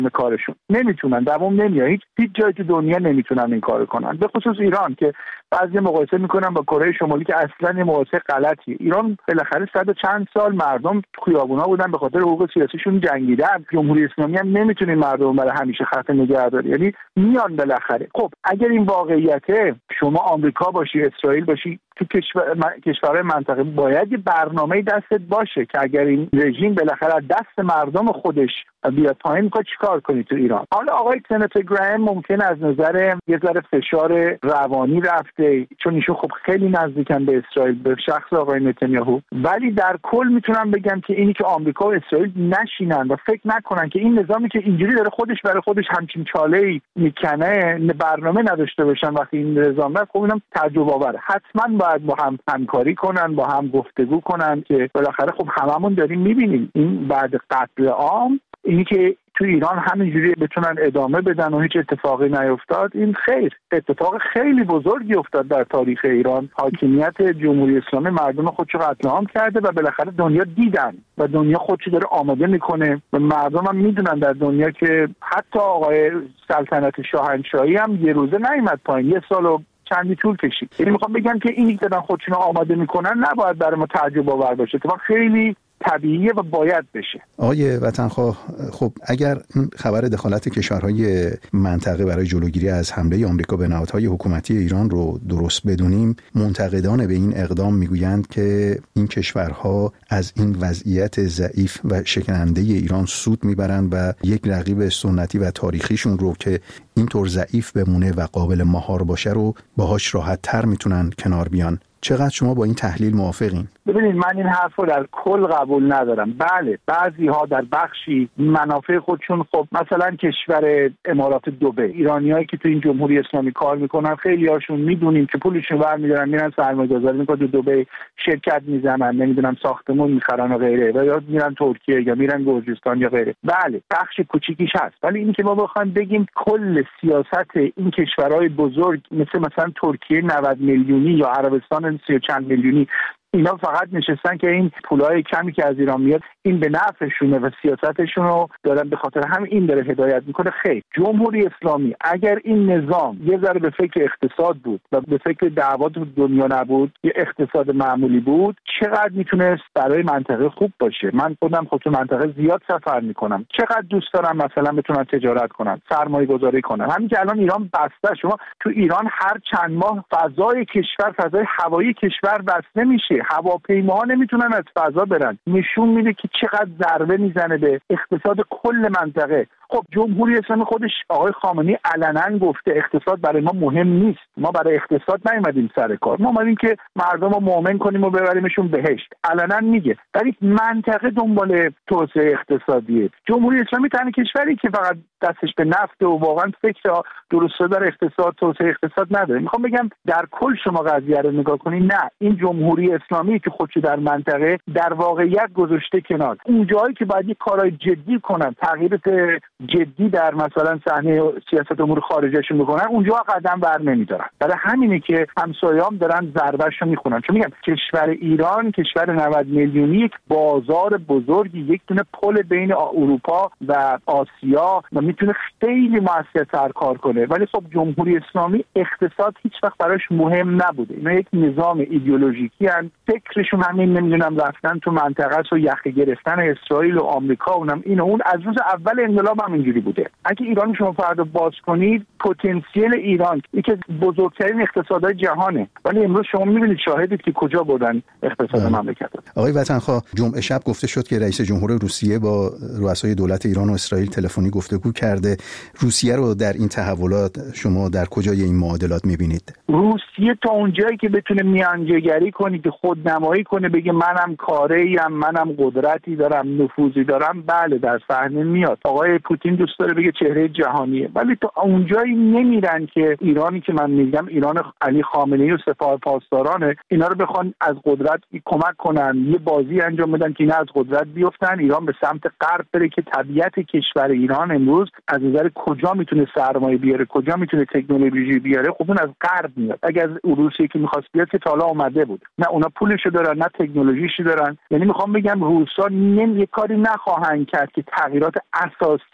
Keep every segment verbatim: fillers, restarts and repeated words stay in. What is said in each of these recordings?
کارشون. نمیتونن، دوام نمیاد. هیچ هیچ جای تو دنیا نمیتونن این کارو کنن، به خصوص ایران که بعضی مقایسه میکنن با کره شمالی که اصلا یه مقایسه غلطیه. ایران بالاخره صد و چند سال مردم خیابونا بودن، به خاطر حقوق سیاسیشون جنگیدن. جمهوری اسلامی هم نمیتونه مردم برای همیشه خفه نگه داره، یعنی میان بالاخره. خب اگر این واقعیته، شما آمریکا باشی، اسرائیل باشی، تو کشور کشورهای منطقه باید یه برنامه دستت باشه که اگر این رژیم بالاخره از دست مردم خودش بیاد پایین، میخواد چیکار کنی تو ایران. حالا آقای سناتور گرام ممکن از نظر یه ذره فشار روانی رفته، چون ایشون خب خیلی نزدیکن به اسرائیل، به شخص آقای نتانیاهو، ولی در کل میتونم بگم که اینی که آمریکا و اسرائیل نشینن و فکر نکنن که این نظامی که اینجوری داره خودش برای خودش همچین چاله‌ای میکنه، برنامه نداشته باشن وقتی این نظام رفت، خب اینم تعجب آوره. حتما باید با هم همکاری کنن، با هم گفتگو کنن که بالاخره خب هممون داریم میبینیم این بعد قتل عام، اینی که تو ایران همینجوری بتونن ادامه بدن و هیچ اتفاقی نیفتاد، این خیر اتفاق خیلی بزرگی افتاد در تاریخ ایران. حاکمیت جمهوری اسلامی مردم خودشو قتل عام کرده و بالاخره دنیا دیدن و دنیا خودشو داره آماده میکنه و مردم هم میدونن در دنیا که حتی آقای سلطنت شاهنشاهی هم یه روزه نیامد پایین، یه سال و چندی طول کشید. یعنی میخوام بگم که اینی که دارن خودشون آماده میکنن نباید برای ما تعجب آور باشه، اتفاق خیلی طبیعیه و باید بشه. آقای وطنخواه، خب اگر خبر دخالت کشورهای منطقه برای جلوگیری از حمله آمریکا به نهادهای حکومتی ایران رو درست بدونیم، منتقدان به این اقدام میگویند که این کشورها از این وضعیت ضعیف و شکننده ایران سود میبرند و یک رقیب سنتی و تاریخیشون رو که اینطور ضعیف بمونه و قابل مهار باشه رو باهاش راحت تر میتونن کنار بیان. چقدر شما با این تحلیل موافقین؟ ببینید، من این حرف رو در کل قبول ندارم. بله، بعضی ها در بخشی منافع خودشون، خب مثلا کشور امارات دبی، ایرانیایی که تو این جمهوری اسلامی کار میکنن خیلی هاشون میدونیم که پولشون برمی‌دارن میرن سرمایه‌گذاری میکنن تو دبی، شرکت میزنن، نمیدونم ساختمون میخرن و غیره، و یا میرن ترکیه یا میرن گرجستان یا غیره. بله، بخش کوچیکیش هست، ولی اینی که ما بخوایم بگیم کل سیاست این کشورهای بزرگ مثل مثلا ترکیه نود میلیونی یا عربستان سی و چند میلیونی، اینا فقط نشستن که این پولای کمی که از ایران میاد این به نفعشونه و سیاستشون رو دارن، به خاطر همین این داره هدایت میکنه. خیر، جمهوری اسلامی اگر این نظام یه ذره به فکر اقتصاد بود و به فکر دعوات دنیا نبود، یه اقتصاد معمولی بود، چقدر میتونست برای منطقه خوب باشه. من خودم خود تو منطقه زیاد سفر میکنم، چقدر دوست دارم مثلا بتونن تجارت کنن، سرمایه گذاری کنن. همین که الان ایران بسته، شما تو ایران هر چند ماه فضای کشور، فضای هوایی کشور بسته میشه، هواپیماها نمیتونن از فضا برن. نشون میده که چقدر ضربه میزنه به اقتصاد کل منطقه. خب جمهوری اسلامی خودش آقای خامنه‌ای علنا گفته اقتصاد برای ما مهم نیست، ما برای اقتصاد نیومدیم سر کار، ما اومدیم که مردم رو مؤمن کنیم و ببریمشون بهشت. علنا میگه، ولی منطقه دنبال توسعه اقتصادیه. جمهوری اسلامی تنها کشوری که فقط دستش به نفت و واقعا فکر درست در اقتصاد، توسعه اقتصاد نداره. میخوام بگم در کل شما قضیه رو نگاه کنید، نه، این جمهوری اسلامی که خودش در منطقه در واقعیت گذاشته کنار. اون جایی که باید کارهای جدی کنن، تغییرات جدی در مثلا صحنه سیاست امور خارجهشون بکنن، اونجا قدم بر نمیدارن. برای همینه که همسایه‌ام دارن ضربهشو میخونن. چون میگم کشور ایران، کشور نود میلیونی، یک بازار بزرگی، یک دونه پل بین اروپا و آسیا و میتونه خیلی موثرتر کار کنه. ولی خب جمهوری اسلامی اقتصاد هیچ وقت براش مهم نبوده. اینا یک نظام ایدئولوژیکی ان، فکرشون همین نمیدونم رفتن تو منطقه و یخ گرفتن اسرائیل و آمریکا، اونم این و اون از روز اول انقلاب هم اینجوری بوده. اگه ایران شما فردا باز کنید، پتانسیل ایران یکی از بزرگترین اقتصادهای جهانه، ولی امروز شما میبینید، شاهدید که کجا بردن اقتصاد مملکت. آقای وطنخواه، جمعه شب گفته شد که رئیس جمهور روسیه با رؤسای دولت ایران و اسرائیل تلفنی گفتگو کرده. روسیه رو در این تحولات شما در کجای این معادلات میبینید؟ روسیه تا اونجایی که بتونه میانجیگری کنه، که خودنمایی کنه، بگه منم کاره‌ایم، منم قدرتی دارم، نفوذی دارم، بله در صحنه میاد. آقای پوتین دوست داره بگه چهره جهانیه، ولی تا اونجایی نمیرن که ایرانی که من میگم ایران علی خامنه‌ای و سپاه پاسدارانه، اینا رو بخوان از قدرت کمک کنن، یه بازی انجام بدن که اینا از قدرت بیفتن، ایران به سمت غرب بره. که طبیعت کشور ایران امروز از نظر کجا میتونه سرمایه بیاره، کجا میتونه تکنولوژی بیاره، خب اون از غرب میاد. اگه از روسیه که میخواست بیاد که تا حالا اومده بود، نه اونا پولشو دارن نه تکنولوژیشو دارن. یعنی میخوام بگم روسا نمی کاری نخواهند کرد که تغییرات اساسی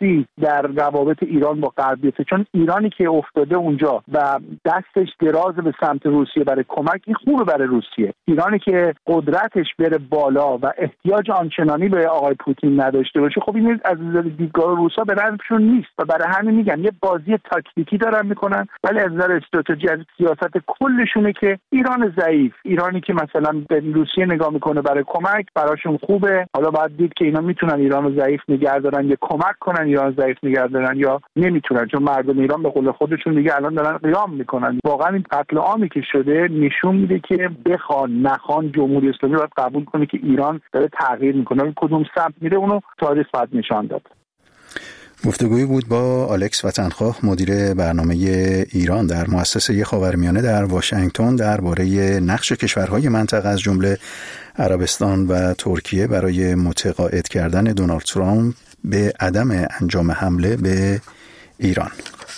سیاسی در روابط ایران با غرب بیفته، چون ایرانی که افتاده اونجا و دستش دراز به سمت روسیه برای کمک، این خوبه برای روسیه. ایرانی که قدرتش بره بالا و احتیاج آنچنانی به آقای پوتین نداشته باشه، خب این از نظر دیدگاه روسا به نفعشون نیست و برای همین میگن یه بازی تاکتیکی دارن میکنن، ولی از نظر استراتژی از سیاست کلشونه که ایران ضعیف، ایرانی که مثلا به روسیه نگاه میکنه برای کمک براشون خوبه. حالا باید دید که اینا میتونن ایران رو ضعیف نگه دارن یا کمک کنن ایران ضعیف نگه دارن یا نمیتونن، چون مردم ایران به قول خودشون دیگه الان دارن قیام میکنن. واقعا این قتل عامی که شده نشون میده که بخوان نخوان جمهوری اسلامی باید قبول کنه که ایران داره تغییر میکنه، کدوم سمت میره اونو تاریخ باید نشان داد. گفتگویی بود با آلکس وطنخواه، مدیر برنامه ایران در مؤسسه خاورمیانه در واشنگتن، درباره نقش کشورهای منطقه از جمله عربستان و ترکیه برای متقاعد کردن دونالد ترامپ به عدم انجام حمله به ایران.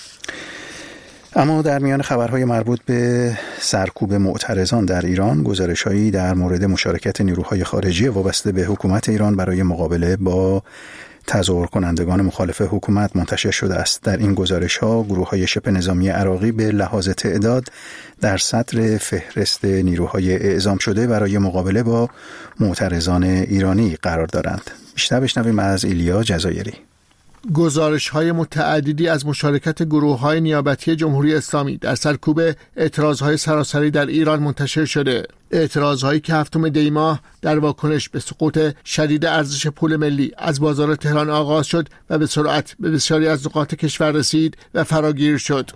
اما در میان خبرهای مربوط به سرکوب معترضان در ایران، گزارش‌هایی در مورد مشارکت نیروهای خارجی وابسته به حکومت ایران برای مقابله با تظاهر کنندگان مخالف حکومت منتشر شده است. در این گزارش‌ها گروه‌های شبه نظامی عراقی به لحاظ تعداد در صدر فهرست نیروهای اعزام شده برای مقابله با معترضان ایرانی قرار دارند. بیشتر بشنویم از ایلیا جزایری. گزارش‌های متعددی از مشارکت گروه‌های نیابتی جمهوری اسلامی در سرکوب اعتراض‌های سراسری در ایران منتشر شده. اعتراض‌هایی که هفتم دی ماه در واکنش به سقوط شدید ارزش پول ملی از بازار تهران آغاز شد و به سرعت به بسیاری از نقاط کشور رسید و فراگیر شد.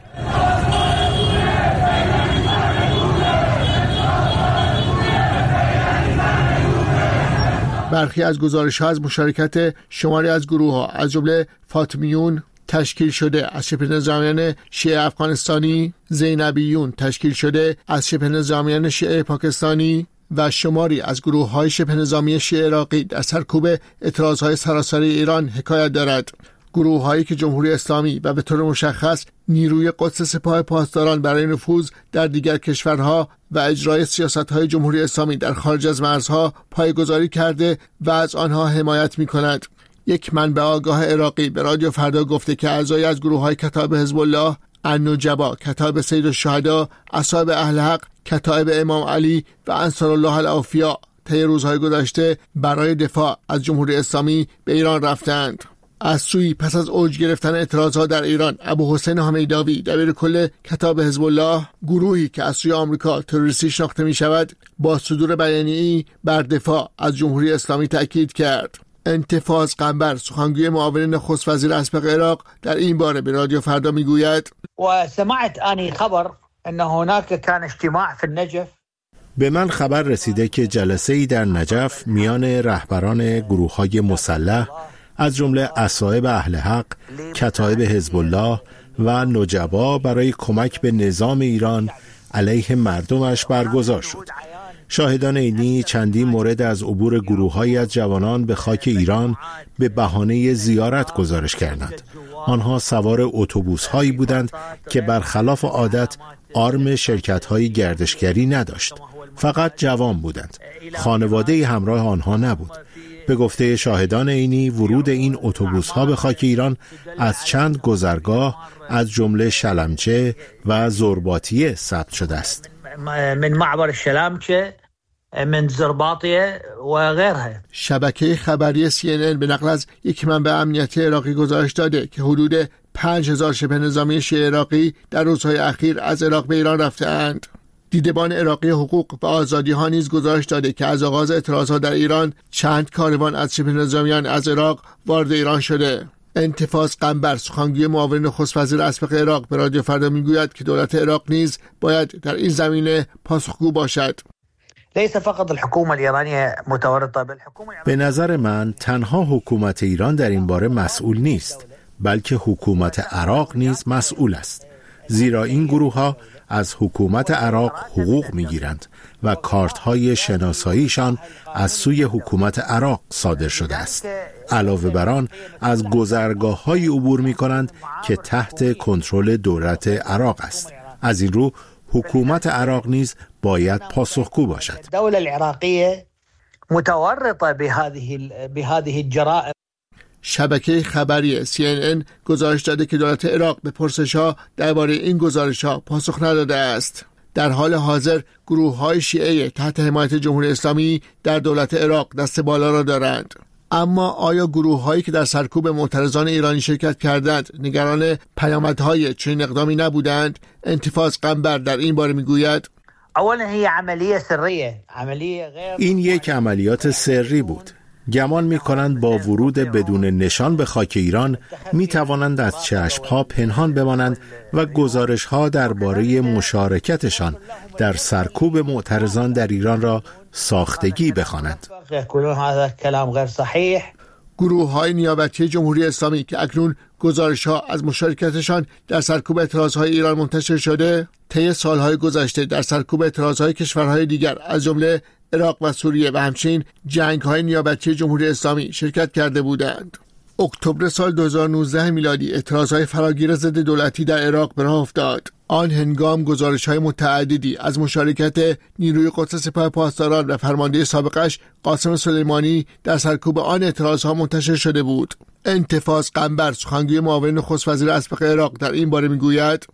برخی از گزارش‌ها از مشارکت شماری از گروه‌ها از جمله فاطمیون تشکیل شده از شبه نظامیان شیعه افغانستانی، زینبیون تشکیل شده از شبه نظامیان شیعه پاکستانی و شماری از گروه‌های شبه نظامی شیعه عراقی در سرکوب اعتراض‌های سراسری ایران حکایت دارد. گروه‌هایی که جمهوری اسلامی و به طور مشخص نیروی قدس سپاه پاسداران برای نفوذ در دیگر کشورها و اجرای سیاست‌های جمهوری اسلامی در خارج از مرزها پایه‌گذاری کرده و از آنها حمایت می‌کند. یک منبع آگاه عراقی به رادیو فردا گفته که اعضای از گروه‌های کتاب حزب الله، النجبا، کتاب سید الشهدا، اصحاب اهل حق، کتاب امام علی و انصار الله الاوفیا طی روزهای گذشته برای دفاع از جمهوری اسلامی به ایران رفتند. از سوی پس از اوج گرفتن اعتراضات در ایران، ابو حسین حمیداوی دبیرکل کتاب حزب الله، گروهی که از سوی آمریکا تروریستی شناخته می شود، با صدور بیانیه‌ای بر دفاع از جمهوری اسلامی تأکید کرد. انتفاض قنبر، سخنگوی معاون نخست وزیر اسبق عراق، در این باره به رادیو فردا میگوید: و سمعت آنی خبر ان هناك كان اجتماع في النجف. به من خبر رسیده که جلسه‌ای در نجف میان رهبران گروه‌های مسلح از جمله اصحاب اهل حق، کتایب حزب الله و نجبا برای کمک به نظام ایران علیه مردمش برگزار شد. شاهدان عینی چندین مورد از عبور گروه‌هایی از جوانان به خاک ایران به بهانه زیارت گزارش کردند. آنها سوار اتوبوس‌هایی بودند که برخلاف عادت آرم شرکت‌های گردشگری نداشت. فقط جوان بودند. خانواده‌ای همراه آنها نبود. به گفته شاهدان عینی، ورود این اتوبوس‌ها به خاک ایران از چند گذرگاه از جمله شلمچه و زرباطیه ثبت شده است. من معبر شلمچه، من زرباطیه و غیرها. شبکه خبری سی ان ان به نقل از یک منبع امنیتی عراقی گزارش داده که حدود پنج هزار شبه نظامی شیعه عراقی در روزهای اخیر از عراق به ایران رفته‌اند. دیدبان عراقی حقوق و آزادی ها نیز گزارش داده که از آغاز اعتراضات در ایران چند کاروان از شبه نظامیان از عراق وارد ایران شده. انتفاض قنبر، سخنگوی معاون نخست وزیر اسبق عراق، به رادیو فردا میگوید که دولت عراق نیز باید در این زمینه پاسخگو باشد. ليس فقط الحكومة الإيرانية متورطة بالحكومة. به نظر من تنها حکومت ایران در این باره مسئول نیست، بلکه حکومت عراق نیز مسئول است، زیرا این گروه ها از حکومت عراق حقوق میگیرند و کارت های شناساییشان از سوی حکومت عراق صادر شده است. علاوه بر آن از گذرگاه های عبور می کنند که تحت کنترل دولت عراق است. از این رو حکومت عراق نیز باید پاسخگو باشد. الدولة العراقية متورطة بهذه بهذه الجرائم. شبکه خبری سی ان ان گزارش داده که دولت عراق به پرسش‌ها درباره این گزارش‌ها پاسخ نداده است. در حال حاضر گروه‌های شیعه تحت حمایت جمهوری اسلامی در دولت عراق دست بالا را دارند. اما آیا گروه‌هایی که در سرکوب معترضان ایرانی شرکت کردند نگران پیامدهای چنین اقدامی نبودند؟ انتفاض قنبر در این باره میگوید: این یک عملیات سری بود. گمان می کنند با ورود بدون نشان به خاک ایران می توانند از چشمها پنهان بمانند و گزارش‌ها درباره مشارکتشان در سرکوب معترضان در ایران را ساختگی بخوانند. گروه‌های نیابتی جمهوری اسلامی که اکنون گزارش‌ها از مشارکتشان در سرکوب اعتراضهای ایران منتشر شده، طی سالهای گذشته در سرکوب اعتراضهای کشورهای دیگر از جمله عراق و سوریه و همچنین جنگ‌های نیابتی جمهوری اسلامی شرکت کرده بودند. اکتبر سال دو هزار و نوزده میلادی اعتراضهای فراگیر ضد دولتی در عراق به راه افتاد. آن هنگام گزارش‌های متعددی از مشارکت نیروی قدس سپاه پاسداران و فرمانده سابقش قاسم سلیمانی در سرکوب آن اعتراضها منتشر شده بود. انتفاض قنبر، سخنگوی معاون نخست وزیر اسبق عراق، در این باره میگوید: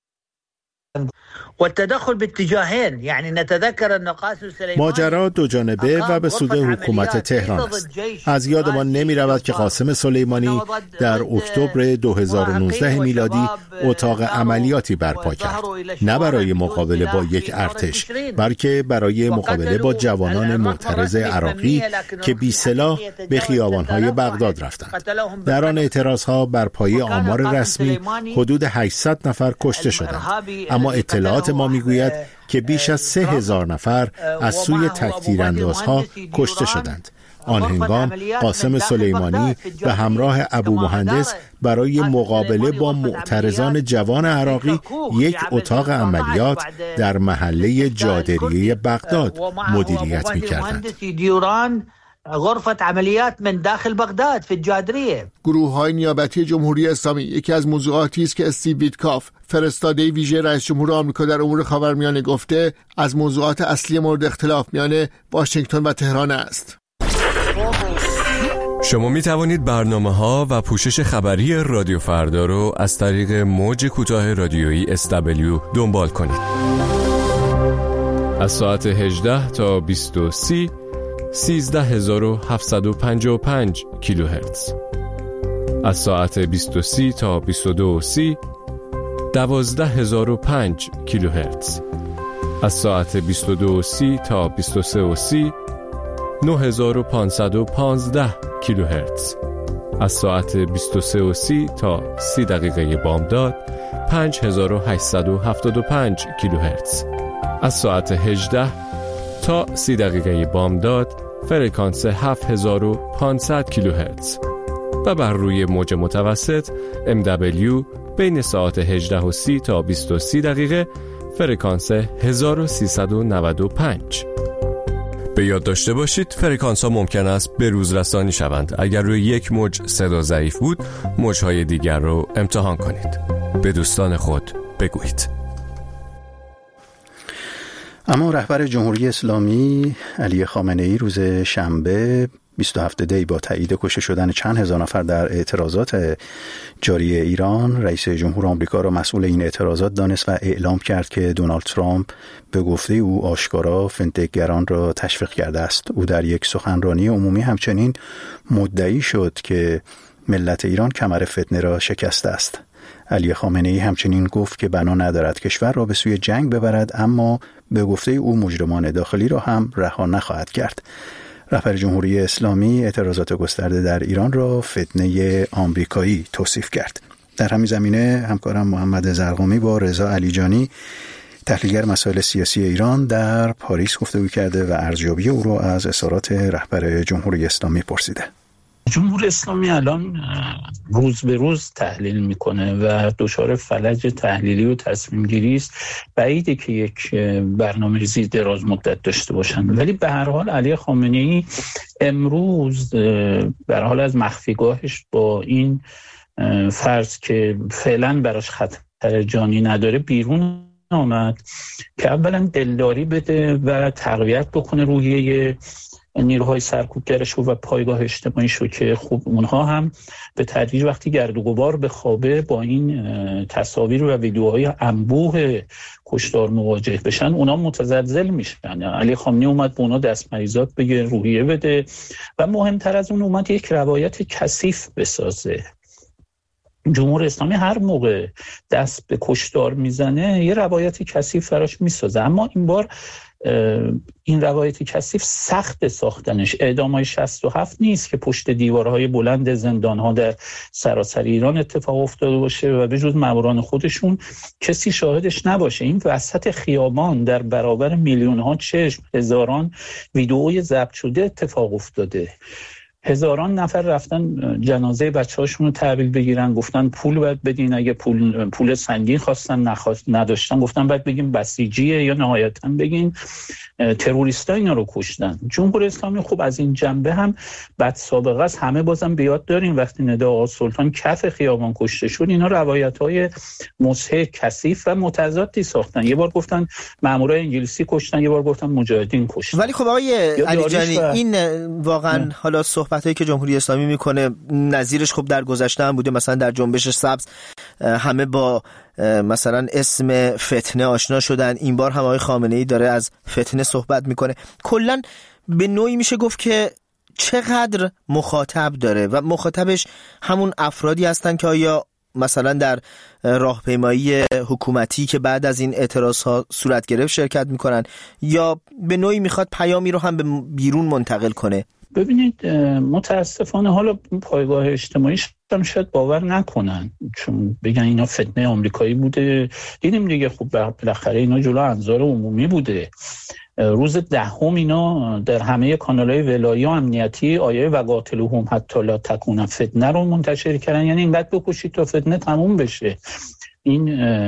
والتدخل باتجاهين يعني نتذكر ان قاسم سلیمانی ماجرا دو جانبه و به سود حکومت تهران است. از یادمان نمی رود که قاسم سلیمانی در اکتبر دو هزار و نوزده میلادی اتاق عملیاتی برپا کرد، نه برای مقابله با یک ارتش بلکه برای مقابله با جوانان معترض عراقی که بی سلاح به خیابان‌های بغداد رفتند. در آن اعتراضها بر پایه آمار رسمی حدود هشتصد نفر کشته شدند، اما اطلاعات ما میگوید که بیش از سه هزار نفر از سوی تکتیراندازها کشته شدند. آن هنگام قاسم سلیمانی به همراه ابو مهندس برای مقابله با معترضان جوان عراقی یک اتاق عملیات در محله جادریه بغداد مدیریت می‌کردند. غرفة عملیات من داخل بغداد فی الجادریه. گروه‌های نیابتی جمهوری اسلامی یکی از موضوعاتی است که استیو ویتکاف، فرستاده ویژه رئیس جمهور آمریکا در امور خاورمیانه، گفته از موضوعات اصلی مورد اختلاف میان واشنگتن و تهران است. شما می توانید برنامه‌ها و پوشش خبری رادیو فردا رو از طریق موج کوتاه رادیویی اس دبلیو دنبال کنید. از ساعت هجده تا بیست و سه سیزده هزار و هفتصد و پنجاه و پنج کیلوهرتز. از ساعت بیست و سه تا بیست و دو و سی دوازده هزار و پنج کیلوهرتز. از ساعت بیست و دو و سی تا بیست و سه و سی نه هزار و پانصد و پانزده کیلوهرتز. از ساعت بیست و سه و سی تا سی دقیقه بامداد پنج هزار و هشتصد و هفتاد و پنج کیلوهرتز. از ساعت هجده تا سی دقیقه بامداد فرکانس هفت هزار و پانصد کیلوهرتز و بر روی موج متوسط ام دبلیو بین ساعت هجده و سی تا بیست و سه دقیقه فرکانس هزار و سیصد و نود و پنج. به یاد داشته باشید فرکانس ها ممکن است به روز رسانی شوند. اگر روی یک موج صدا ضعیف بود، موجهای دیگر رو امتحان کنید. به دوستان خود بگویید. اما رهبر جمهوری اسلامی علی خامنه‌ای روز شنبه بیست و هفت دی با تایید کشته شدن چند هزار نفر در اعتراضات جاری ایران، رئیس جمهور آمریکا را مسئول این اعتراضات دانست و اعلام کرد که دونالد ترامپ به گفته او آشکارا فنتگران را تشویق کرده است. او در یک سخنرانی عمومی همچنین مدعی شد که ملت ایران کمر فتنه را شکسته است. علی خامنه‌ای همچنین گفت که بنا ندارد کشور را به سوی جنگ ببرد، اما به گفته او مجرمان داخلی را هم رها نخواهد کرد. رهبر جمهوری اسلامی اعتراضات گسترده در ایران را فتنه آمریکایی توصیف کرد. در همین زمینه همکارم محمد زرقامی با رضا علیجانی، تحلیلگر مسائل سیاسی ایران، در پاریس گفتگو کرده و ارزیابی او را از اظهارات رهبر جمهوری اسلامی پرسیده. جمهوری اسلامی الان روز به روز تحلیل میکنه و دچار فلج تحلیلی و تصمیم گیری است. بعیده که یک برنامه‌ریزی دراز مدت داشته باشن، ولی به هر حال علی خامنه‌ای امروز به هر حال از مخفیگاهش با این فرض که فعلا براش خطر جانی نداره بیرون آمد که اولا دلداری بده و تقویت بکنه روحیه نیروهای سرکوبگرش و پایگاه اجتماعیش رو که خب اونها هم به تدریج وقتی گرد و غبار بخوابه با این تصاویر و ویدیوهای انبوه کشتار مواجه بشن، اونا متزلزل میشن. علی خامنه‌ای اومد به اونا دستمریزات بگه، روحیه بده و مهمتر از اون اومد یک روایت کثیف بسازه. جمهوری اسلامی هر موقع دست به کشتار میزنه یه روایت کثیف فراش میسازه، اما این بار این روایت کثیف سخت ساختنش. اعدام‌های شصت و هفت نیست که پشت دیوارهای بلند زندان‌ها در سراسر ایران اتفاق افتاده باشه و به جز ماموران خودشون کسی شاهدش نباشه. این وسط خیابان در برابر میلیون‌ها چشم، هزاران ویدئوی ضبط شده اتفاق افتاده. هزاران نفر رفتن جنازه بچه‌هاشون رو تحویل بگیرن، گفتن پول باید بدین، اگه پول پول سنگین خواستن نخواست نداشتن گفتن باید بگیم بسیجیه یا نهایتاً بگین تروریستا اینا رو کشتن. جمهوری اسلامی خب از این جنبه هم بد سابقه است. همه بازم بیاد داریم وقتی ندا آقا سلطان کف خیابان کشته شد اینا روایت‌های مضحک، کثیف و متضادی ساختن. یه بار گفتن مامورای انگلیسی کشتن، یه بار گفتن مجاهدین کشتن. ولی خب آقای علی جانی و... این واقعا نه. حالا صحبتایی که جمهوری اسلامی میکنه نظیرش خب در گذشته هم بوده، مثلا در جنبش سبز همه با مثلا اسم فتنه آشنا شدن، این بار هم آقای خامنه‌ای داره از فتنه صحبت میکنه. کلا به نوعی میشه گفت که چقدر مخاطب داره و مخاطبش همون افرادی هستن که آیا مثلا در راهپیمایی حکومتی که بعد از این اعتراضها صورت گرفت شرکت میکنن، یا به نوعی میخواد پیامی رو هم به بیرون منتقل کنه. ببینید متاسفانه حالا پایگاه اجتماعیش هم شاید باور نکنن چون بگن اینا فتنه آمریکایی بوده. دیدیم دیگه خب بالاخره اینا جلو انظار عمومی بوده. روز دهم اینا در همه کانال‌های ولایی و امنیتی آیه و قاتلوهم حتی لا تکون فتنه رو منتشر کردن، یعنی اینقدر بکشید تا فتنه تموم بشه. این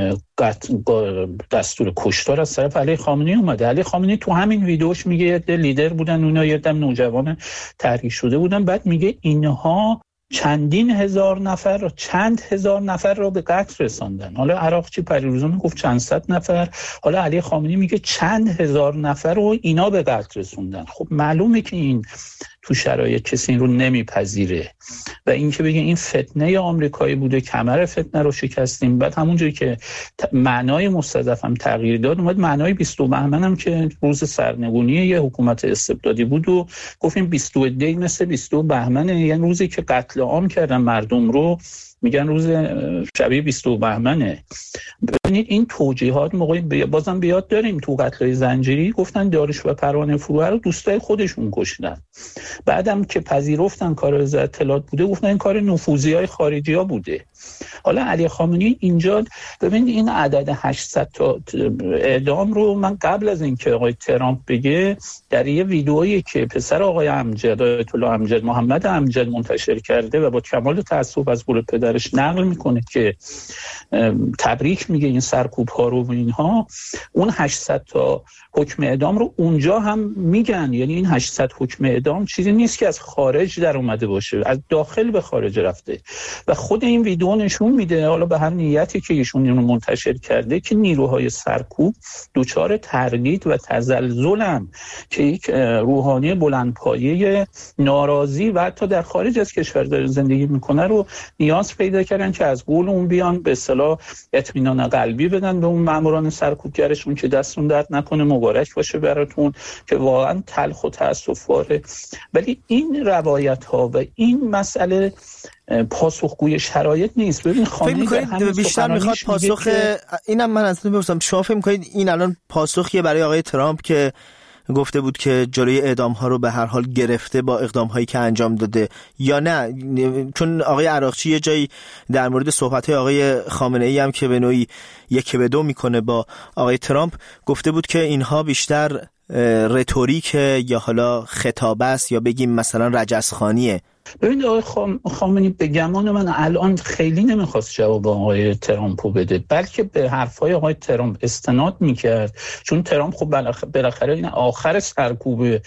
دستور کشتار از طرف علی خامنه‌ای اومده. علی خامنه‌ای تو همین ویدیوش میگه یه لیدر بودن اونا، یه دم نوجوان تحریک شده بودن، بعد میگه اینها چندین هزار نفر، چند هزار نفر رو به قتل رساندن. حالا عراقچی پریروزان گفت چند صد نفر، حالا علی خامنه‌ای میگه چند هزار نفر رو اینا به قتل رسوندن. خب معلومه که این تو شرایط کسی این رو نمیپذیره و این که بگه این فتنه آمریکایی بوده، کمر فتنه رو شکستیم. بعد همونجوری که معنای مستضعف هم تغییر داد اومد معنای بیست و بهمن هم که روز سرنگونی یه حکومت استبدادی بود و گفتیم بیست و دی مثل بیست و بهمن، یعنی روزی که قتل عام کردن مردم رو میگن روز شبیه بیست و بهمنه. ببینید این توجیهات موقعی بازم بیاد داریم تو قتل‌های زنجیری گفتن داریوش و پروانه فروغ رو دوستای خودشون کشتن، بعدم که پذیرفتن کار وزارت اطلاعات بوده گفتن این کار نفوذی‌های خارجی‌ها بوده. حالا علی خامنه‌ای اینجا ببینید این عدد هشتصد تا اعدام رو من قبل از اینکه آقای ترامپ بگه در یه ویدئویی که پسر آقای امجد، آیت الله امجد، محمد امجد منتشر کرده و با کمال تأسف از قول پدرش نقل میکنه که تبریک میگه این سرکوب ها رو و اینها، اون هشتصد تا حکم اعدام رو اونجا هم میگن. یعنی این هشتصد حکم اعدام چیزی نیست که از خارج در اومده باشه، از داخل به خارج رفته و خود این ویدیو نشون میده، حالا به هر نیتی که ایشون اینو منتشر کرده، که نیروهای سرکوب دوچار تردید و تزلزلن که یک روحانی بلندپایه ناراضی و حتی در خارج از کشور داره زندگی میکنه رو نیاز پیدا کردن که از قول اون بیان به اصطلاح اطمینان قلبی بدن به اون ماموران سرکوبگرشون که دستون درد نکنه، مبارک باشه براتون، که واقعا تلخ و تأسف‌باره. ولی این روایت ها و این مسئله پاسخگوی شرایط نیست. ببین خامنه‌ای فکر می‌کنید بیشتر میخواد پاسخ که... اینم من اصلا بپرسم، شما فکر می‌کنید این الان پاسخیه برای آقای ترامپ که گفته بود که جلوی اعدام ها رو به هر حال گرفته با اقدام هایی که انجام داده، یا نه؟ چون آقای عراقچی یه جایی در مورد صحبت های آقای خامنه ای هم که به نوعی یک به دو میکنه با آقای ترامپ گفته بود که اینها بیشتر رتوریک یا حالا خطاب است یا بگیم مثلا رجزخوانیه. ببینید آقای خامنه‌ای به گمان من الان خیلی نمیخواست جواب آقای ترامپو بده، بلکه به حرفای آقای ترامپ استناد میکرد، چون ترامپ خب بالاخره این آخر سرکوب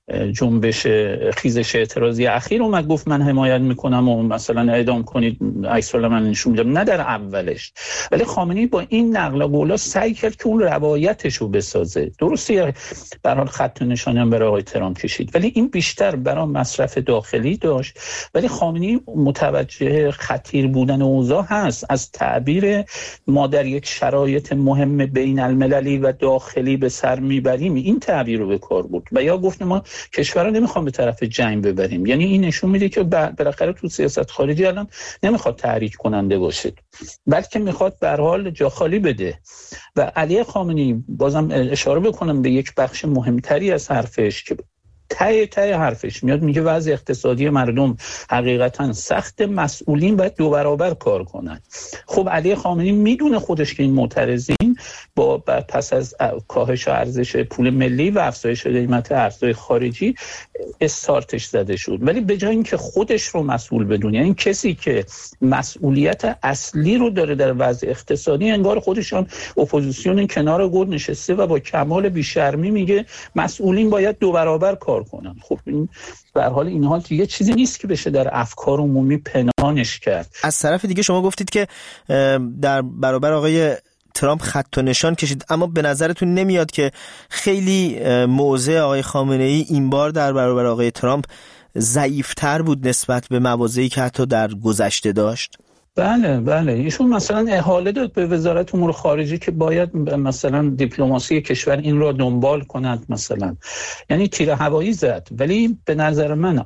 جنبش خیزش اعتراضی اخیر اومد گفت من حمایت میکنم و مثلا اعدام کنید، عکس العمل نشون میدم، نه در اولش. ولی خامنه‌ای با این نقل قولا سعی کرد که اون روایتش رو بسازه. درسته به هر حال خط و نشانی هم برای آقای ترامپ کشید، ولی این بیشتر برای مصرف داخلی داشت. ولی خامنه‌ای متوجه خطیر بودن اوضاع هست. از تعبیر ما در یک شرایط مهم بین المللی و داخلی به سر میبریم، این تعبیر رو به کار بود و یا گفت ما کشور رو نمیخوام به طرف جنگ ببریم. یعنی این نشون میده که بالاخره تو سیاست خارجی الان نمیخواد تحریک کننده باشه، بلکه میخواد به هر حال جا خالی بده. و علی خامنه‌ای، بازم اشاره بکنم به یک بخش مهمتری از حرفش که ته ته حرفش میاد، میگه وضع اقتصادی مردم حقیقتا سخت، مسئولین باید دو برابر کار کنن. خب علی خامنه‌ای میدونه خودش که این معترضین با پس از کاهش ارزش پول ملی و افزایش قیمت ارزهای خارجی استارتش زده شد، ولی به جای اینکه خودش رو مسئول بدونه، یعنی کسی که مسئولیت اصلی رو داره در وضع اقتصادی، انگار خودش هم اپوزیسیون کنار گل نشسته و با کمال بی‌شرمی میگه مسئولین باید دو برابر کار کنن. خب این به هر حال این حال یه چیزی نیست که بشه در افکار عمومی پنهانش کرد. از طرف دیگه شما گفتید که در برابر آقای ترامپ خط و نشان کشید، اما به نظرتون نمیاد که خیلی موضع آقای خامنه‌ای این بار در برابر آقای ترامپ ضعیف‌تر بود نسبت به مواضعی که حتی در گذشته داشت؟ بله بله ایشون مثلا احاله داد به وزارت امور خارجه که باید مثلا دیپلماسی کشور این را دنبال کند، مثلا یعنی تیر هوایی زد. ولی به نظر من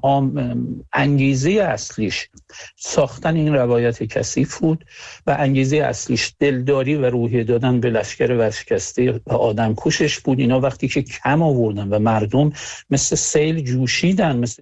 انگیزه اصلیش ساختن این روایت کثیف بود و انگیزه اصلیش دلداری و روحیه دادن به لشکر ورشکسته و آدم کشش بود. اینا وقتی که کم آوردن و مردم مثل سیل جوشیدن. مثل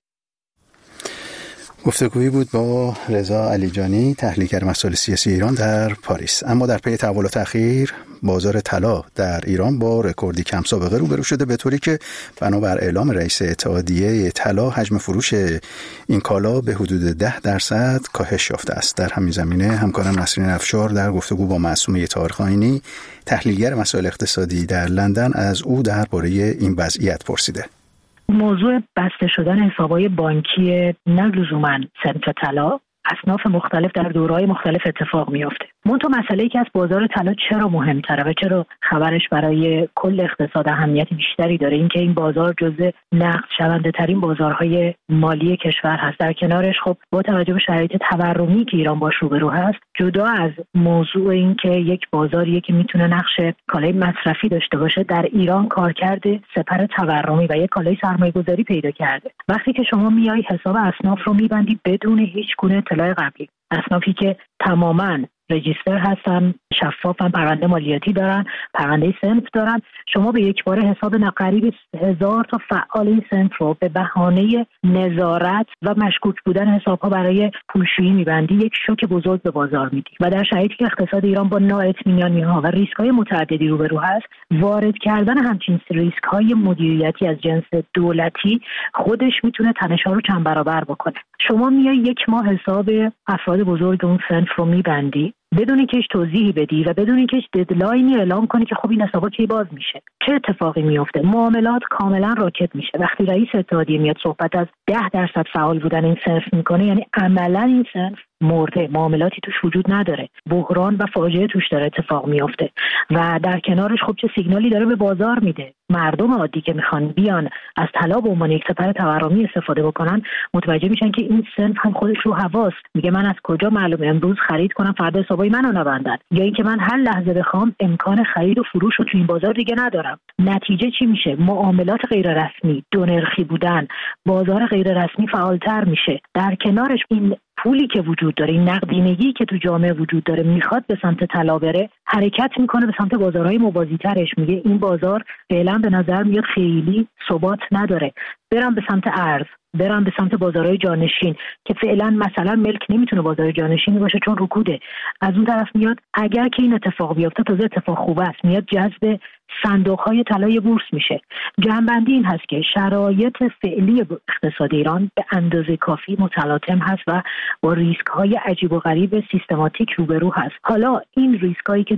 گفتگویی بود با رضا علیجانی، تحلیلگر مسائل سیاسی ایران در پاریس. اما در پی تحولات اخیر بازار طلا در ایران با رکوردی کم سابقه روبرو شده، به طوری که بنابر اعلام رئیس اتحادیه طلا حجم فروش این کالا به حدود ده درصد کاهش یافته است. در همین زمینه همکارم نسرین افشار در گفتگو با معصومه طاهرخانی، تحلیلگر مسائل اقتصادی در لندن، از او درباره این وضعیت پرسیده. موضوع بسته شدن حسابهای بانکی نه لزوماً صنف طلا، اصناف مختلف در دوره‌های مختلف اتفاق میفته. منتها مسئله‌ای که از بازار طلا چرا مهم‌تره و چرا خبرش برای کل اقتصاد اهمیت بیشتری داره، این که این بازار جزء نقد شونده ترین بازارهای مالی کشور هست. در کنارش خب با توجه به شرایط تورمی که ایران باش روبرو هست، جدا از موضوع این که یک بازاریه که میتونه نقش کالای مصرفی داشته باشه، در ایران کارکرد سپر تورمی و یک کالای سرمایه‌گذاری پیدا کرده. وقتی که شما میای حساب اصناف رو میبندی بدون هیچ گونه اطلاع قبلی، اصنافی که تماماً رجیستر هستن، شفافن، پرونده مالیاتی دارن، پرونده صنف دارن، شما به یک بار حساب قریب هزار تا فعال این صنف رو به بهانه نظارت و مشکوک بودن حسابها برای پولشویی میبندی، یک شوک بزرگ به بازار میدی. و در شرایطی که اقتصاد ایران با نااطمینانی‌ها و ریسک‌های متعددی روبرو هست، وارد کردن همچین ریسک‌های مدیریتی از جنس دولتی خودش میتونه تنش‌ها رو چند برابر بکنه. شما میای یک ماه حساب افراد بزرگ اون صنف رو میبندی بدون اینکه هیچ توضیحی بدی و بدون اینکه هیچ ددلاینی اعلام کنی که خب این حسابا کی باز میشه، چه اتفاقی میفته. معاملات کاملا راکت میشه. وقتی رئیس اتحادیه میاد صحبت از ده درصد فعال بودن این صنف میکنه، یعنی عملا این صنف مرده، معاملاتی توش وجود نداره، بحران و فاجعه توش داره اتفاق میفته. و در کنارش خب چه سیگنالی داره به بازار میده. مردم عادی که میخوان بیان از طلا به عنوان یک سپر تورمی استفاده بکنن، متوجه میشن که این صنف هم خودش رو هواست. میگه من از کجا معلومه امروز خرید کنم فردا حسابای منو نبندن، یا اینکه من هر لحظه بخوام امکان خرید و فروش رو تو این بازار دیگه ندارم. نتیجه چی میشه؟ معاملات غیر رسمی، دو نرخی بودن، بازار غیر رسمی فعالتر میشه. در کنارش این پولی که وجود داره، این نقدینگی که تو جامعه وجود داره، میخواد به سمت طلا بره، حرکت میکنه به سمت بازارهای موازی‌ترش. میگه این بازار فعلا به نظر میاد خیلی ثبات نداره، برم به سمت ارز، برم به سمت بازارهای جانشین که فعلا مثلا ملک نمیتونه بازار جانشینی باشه چون رکوده. از اون طرف میاد اگر که این اتفاق بیفته تازه اتفاق خوبه است، میاد جذب صندوق‌های طلای بورس میشه. جنبندی این هست که شرایط فعلی اقتصاد ایران به اندازه کافی متلاطم هست و با ریسک‌های عجیب و غریب سیستماتیک روبرو هست. حالا این ریسک‌هایی که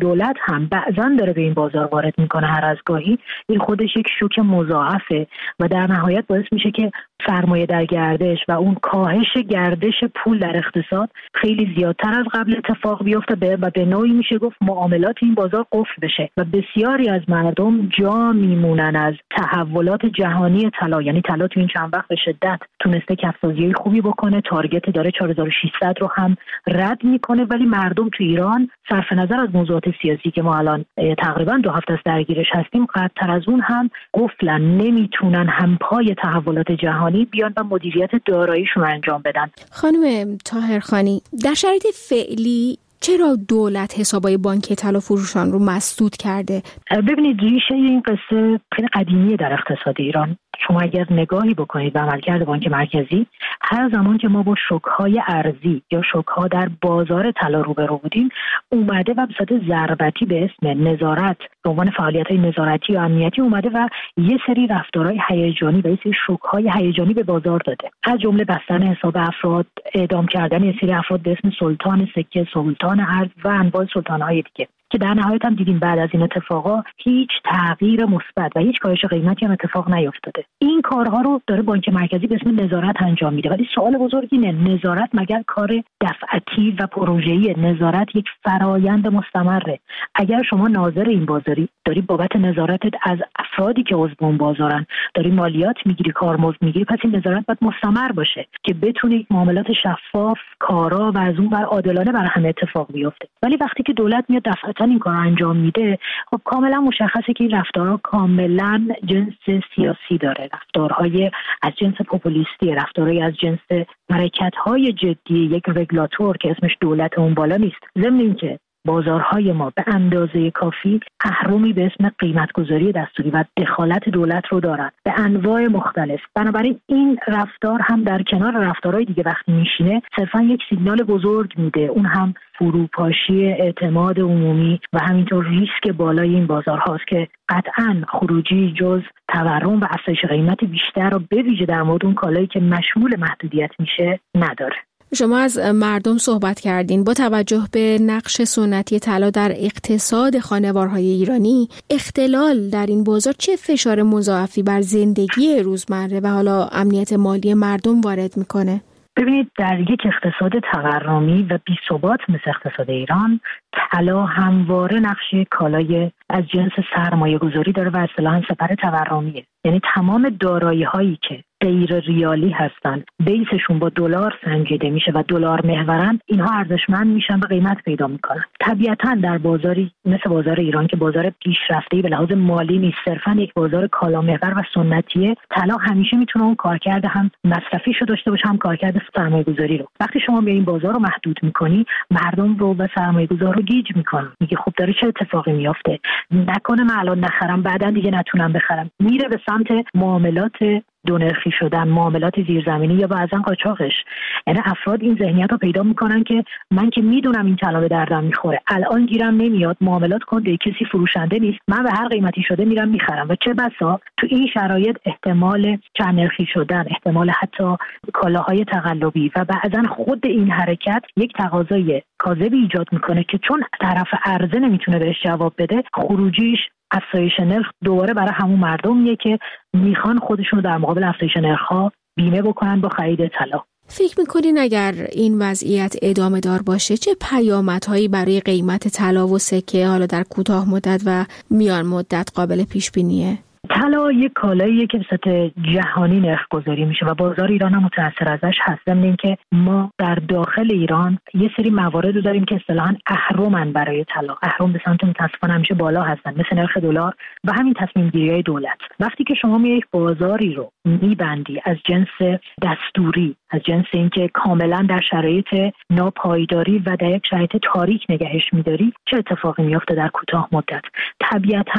دولت هم بعضا داره به این بازار وارد میکنه هر از گاهی، این خودش یک شوک مضاعفه و در نهایت باعث میشه که سرمایه در گردش و اون کاهش گردش پول در اقتصاد خیلی زیادتر از قبل اتفاق بیفته و به نوعی میشه گفت معاملات این بازار قفل بشه و بسیاری از مردم جا میمونن از تحولات جهانی طلا. یعنی طلا تو این چند وقت به شدت تونسته کف‌سازی خوبی بکنه، تارگت داره چهار هزار و ششصد رو هم رد میکنه، ولی مردم تو ایران صرف نظر از موضوعات سیاسی که ما الان تقریبا دو هفته است درگیرش هستیم، قطع‌تر از اون هم قفلن، نمیتونن هم پای تحولات جهانی بیان و مدیریت داراییشون انجام بدن. خانم طاهرخانی، در شرایط فعلی چرا دولت حسابای بانکی طلا فروشان رو مسدود کرده؟ ببینید ریشه این قصه خیلی قدیمیه در اقتصاد ایران. شما اگر نگاهی بکنید به عملکرد بانک مرکزی، هر زمان که ما با شوک‌های ارزی یا شوک‌ها در بازار طلا روبرو بودیم، اومده و به صورت ضربتی به اسم نظارت، به عنوان فعالیت‌های نظارتی و امنیتی اومده و یه سری رفتارهای هیجانی و یه سری شوک‌های هیجانی به بازار داده، از جمله بستن حساب افراد، اعدام کردن یه سری افراد به اسم سلطان سکه، سلطان ارز و انواع سلطان‌های دیگه، که در نهایت هم دیدیم بعد از این اتفاقا هیچ تغییر مثبت و هیچ کاهش قیمتی هم اتفاق نیفتاده. این کارها رو داره بانک مرکزی به اسم نظارت انجام میده، ولی سوال بزرگ اینه نظارت مگر کار دفعتی و پروژه‌ای؟ نظارت یک فرایند مستمره. اگر شما ناظر این بازاری داری بابت نظارتت از افرادی که عضو اون بازارن داری مالیات میگیری، کارمزد میگیری، پس این نظارت باید مستمر باشه که بتونه معاملات شفاف، کارا و از اون بر عادلانه برای همه اتفاق بیفته. ولی وقتی که دولت میاد دفعتا این کار انجام میده، خب کاملا مشخصه که این رفتارها کاملا جنس سیاسی داره، رفتارهای از جنس پوپولیستی، رفتارهای از جنس حرکت‌های جدی یک رگولاتور که اسمش دولت اون بالا نیست. ضمن اینکه بازارهای ما به اندازه کافی اهرمی به اسم قیمتگذاری دستوری و دخالت دولت رو دارن به انواع مختلف. بنابراین این رفتار هم در کنار رفتارهای دیگه وقتی میشینه صرفا یک سیگنال بزرگ میده، اون هم فروپاشی اعتماد عمومی و همینطور ریسک بالای این بازارهاست که قطعاً خروجی جز تورم و افزایش قیمت بیشتر رو به ویژه در مورد اون کالایی که مشمول محدودیت میشه نداره. شما از مردم صحبت کردین. با توجه به نقش سنتی طلا در اقتصاد خانوارهای ایرانی، اختلال در این بازار چه فشار مضاعفی بر زندگی روزمره و حالا امنیت مالی مردم وارد میکنه؟ ببینید در یک اقتصاد تورمی و بی‌ثبات مثل اقتصاد ایران، طلا همواره نقش کالای از جنس سرمایه گذاری داره و اصطلاحاً سپر تورمیه. یعنی تمام دارایی هایی که غیر ریالی هستن بیسشون با دلار سنجیده میشه و دلار محورن، اینها ارزشمند میشن و قیمت پیدا میکنن. طبیعتاً در بازاری مثل بازار ایران که بازار پیشرفته‌ای به لحاظ مالی نیست، صرفاً یک بازار کالا محور و سنتیه، طلا همیشه میتونه اون کارکرد هم مصرفیشو داشته باشه هم کارکرد سرمایه‌گذاری رو. وقتی شما به این بازار رو محدود میکنی، مردم رو و سرمایه‌گذار رو گیج میکنی، میگه خب داره چه اتفاقی میافته، نکنه من الان نخرم بعداً دیگه نتونم بخرم، میره به سمت معاملات دو نرخی شدن، معاملات زیرزمینی یا بعضا قاچاقش. یعنی افراد این ذهنیت رو پیدا میکنن که من که میدونم این طلا به دردم میخوره، الان گیرم نمیاد، معاملات کنده، کسی فروشنده نیست، من به هر قیمتی شده میرم میخرم و چه بسا تو این شرایط احتمال چند نرخی شدن، احتمال حتی کالاهای تقلبی و بعضا خود این حرکت یک تقاضای کاذبی ایجاد میکنه که چون طرف عرضه نمیتونه بهش جواب بده، خروجیش افزایش نرخ دوباره برای همون مردمیه که میخوان خودشون در مقابل افزایش نرخ‌ها بیمه بکنن با خرید طلا. فکر میکنین اگر این وضعیت ادامه دار باشه چه پیامدهایی برای قیمت طلا و سکه حالا در کوتاه مدت و میان مدت قابل پیش بینیه؟ طلا یک کالاییه که به صورت جهانی نرخ گذاری میشه و بازار ایران هم متأثر ازش هست. ضمن اینکه ما در داخل ایران یه سری موارد رو داریم که اصطلاحاً اهرمن برای طلا. اهرم به سمت متاسفانه همیشه بالا هستن، مثل نرخ دلار و همین تصمیم گیری‌های دولت. وقتی که شما میای یک بازاری رو میبندی از جنس دستوری، از جنس اینکه کاملا در شرایط ناپایداری و در یک شرایط تاریک نگهش میداری، چه اتفاقی میفته در کوتاه مدت؟ طبیعتاً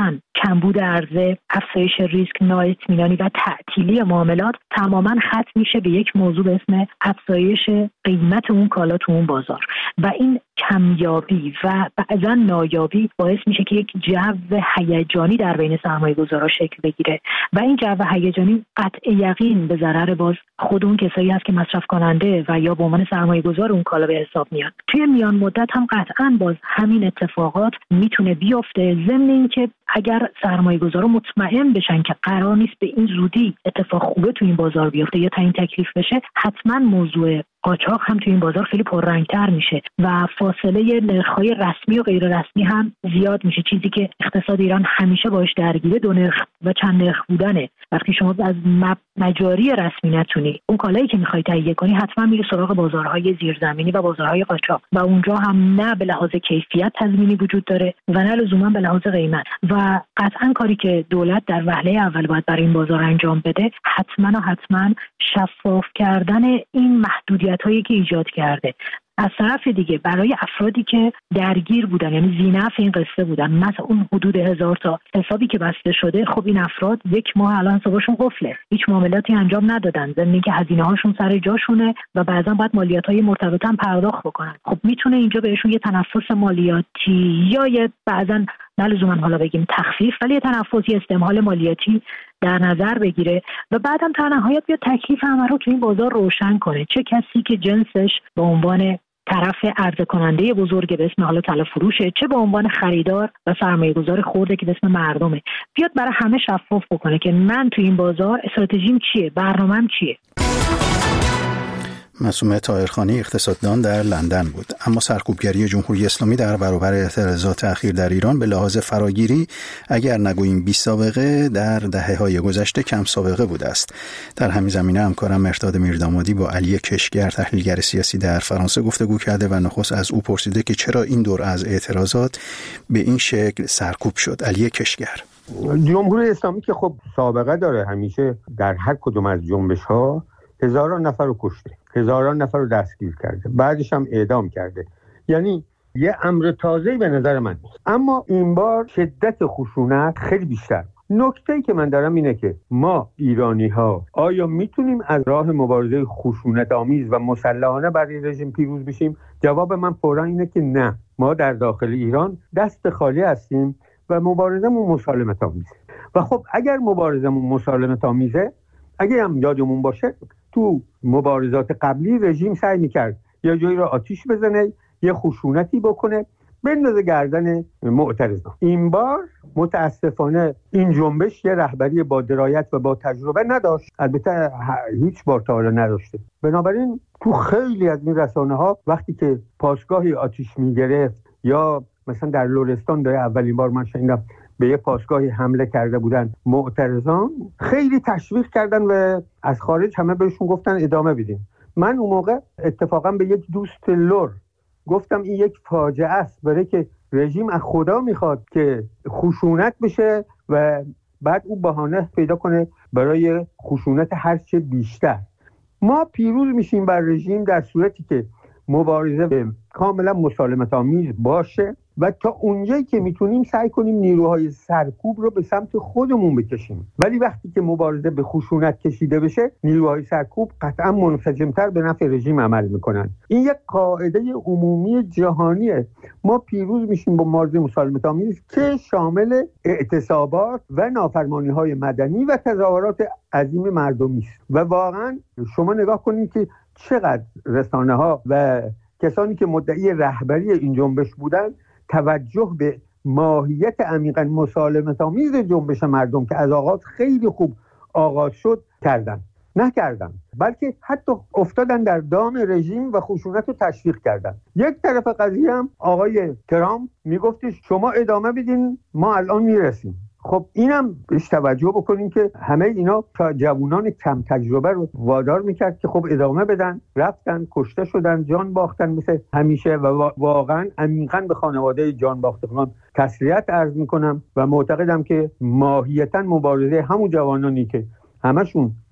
کمبود عرضه، افزایش ریسک، نااطمینانی و تعطیلی معاملات تماما ختم میشه به یک موضوع به اسم افزایش قیمت اون کالا تو اون بازار و این کمیابی و بعضا نایابی باعث میشه که یک جو هیجانی در بین سرمایه‌گذارا شکل بگیره و این جو هیجانی قطع یقین به ضرر باز خود اون کسایی هست که مصرف کننده و یا به عنوان سرمایه‌گذار اون کالا به حساب میاد. توی میان مدت هم قطعاً باز همین اتفاقات میتونه بیفته، ضمن اینکه اگر سرمایه‌گذارا مطمئن بشن که قرار نیست به این زودی اتفاق خوبه تو این بازار بیفته یا تعیین تکلیف بشه، حتما موضوع قاچاق هم تو این بازار خیلی پررنگ‌تر میشه و فاصله نرخ‌های رسمی و غیر رسمی هم زیاد میشه، چیزی که اقتصاد ایران همیشه باش درگیره دو نرخ و چند نرخ بودنه. وقتی شما از مجاری رسمی نتونی اون کالایی که می‌خوای تهیه کنی، حتما میری سراغ بازارهای زیرزمینی و بازارهای قاچاق و اونجا هم نه به لحاظ کیفیت تضمینی وجود داره و نه لزوما به لحاظ قیمت. و قطعا کاری که دولت در وهله اول باید برای این بازار انجام بده، حتما و حتما شفاف کردن این محدودیت هایی که ایجاد کرده. از طرف دیگه برای افرادی که درگیر بودن، یعنی ذینفع این قصه بودن، مثلا اون حدود هزار تا حسابی که بسته شده، خب این افراد یک ماه الان حسابشون قفله، هیچ معاملاتی انجام ندادن، ضمن اینکه هزینه هاشون سر جاشونه و بعضا باید مالیات های مرتبطا پرداخت بکنن. خب میتونه اینجا بهشون یه تنفس مالیاتی یا یه بعضا نه لزوما حالا بگیم تخفیف، ولی یه تنفس، یه استمهال مالیاتی در نظر بگیره و بعدم تا نهایت بیا تکلیف همه رو تو این بازار روشن کنه. چه کسی که جنسش به عنوان طرف عرضه کننده بزرگ به اسم حالا طلا فروشه، چه به عنوان خریدار و سرمایه‌گذار خرده که به اسم مردمه، بیاد برای همه شفاف بکنه که من تو این بازار استراتژیم چیه، برنامه‌ام چیه. معصومه طاهرخانی اقتصاددان در لندن بود. اما سرکوبگری جمهوری اسلامی در برابر اعتراضات اخیر در ایران به لحاظ فراگیری اگر نگوییم بی سابقه در دهه‌های گذشته کم سابقه بوده است. در همین زمینه همکارم مرداد میردامادی با علی کشگر تحلیلگر سیاسی در فرانسه گفتگو کرده و نخست از او پرسیده که چرا این دور از اعتراضات به این شکل سرکوب شد. علی کشگر: جمهوری اسلامی که خب سابقه داره، همیشه در هر کدوم از جنبش‌ها هزاران نفر رو کشته، هزاران نفر رو دستگیر کرده، بعدش هم اعدام کرده. یعنی یه امر تازه‌ای به نظر من نیست. اما این بار شدت خشونت خیلی بیشتر. نکته‌ای که من دارم اینه که ما ایرانی‌ها آیا میتونیم از راه مبارزه خشونت آمیز و مسلحانه برای رژیم پیروز بشیم؟ جواب من فوراً اینه که نه. ما در داخل ایران دست خالی هستیم و مبارزمون مسالمت آمیزه. و خب اگر مبارزمون مسالمت آمیزه، اگه هم یادمون باشه تو مبارزات قبلی رژیم سعی میکرد یا جایی رو آتیش بزنه، یه خشونتی بکنه، بندازه گردن معترضان. این بار متاسفانه این جنبش یه رهبری با درایت و با تجربه نداشت، البته هیچ بار تا حالا نداشته. بنابراین تو خیلی از این رسانه ها وقتی که پاسگاهی آتیش میگرفت یا مثلا در لرستان داره اولین بار من شنیدم به یه پاسگاهی حمله کرده بودن معترضان، خیلی تشویق کردن و از خارج همه بهشون گفتن ادامه بدین. من اون موقع اتفاقا به یک دوست لر گفتم این یک فاجعه است، برای که رژیم از خدا میخواد که خشونت بشه و بعد او بهانه پیدا کنه برای خشونت هر چه بیشتر. ما پیروز میشیم بر رژیم در صورتی که مبارزه به کاملا مسالمت آمیز باشه و تا اونجایی که میتونیم سعی کنیم نیروهای سرکوب رو به سمت خودمون بکشیم. ولی وقتی که مبارزه به خشونت کشیده بشه، نیروهای سرکوب قطعا منسجمتر به نفع رژیم عمل میکنن. این یک قاعده عمومی جهانیه. ما پیروز میشیم با مبارزه مسالمت آمیز که شامل اعتصابات و نافرمانی‌های مدنی و تظاهرات عظیم مردمی است. و واقعا شما نگاه کنید که چقدر رسانه‌ها و کسانی که مدعی رهبری این جنبش بودن توجه به ماهیت عمیقاً مسالمت‌آمیز جنبش مردم که از آغاز خیلی خوب آغاز شد کردن. نکردن، بلکه حتی افتادن در دام رژیم و خشونت رو تشویق کردن. یک طرف قضیه هم آقای ترامپ میگفتش شما ادامه بدین ما الان میرسیم. خب اینم بهش توجه بکنیم که همه اینا تا جوانان کم تجربه رو وادار میکرد که خب ادامه بدن. رفتن، کشته شدن، جان باختن مثل همیشه و واقعا عمیقاً به خانواده جان باختگان تسلیت عرض میکنم و معتقدم که ماهیتاً مبارزه همون جوانانی که همشون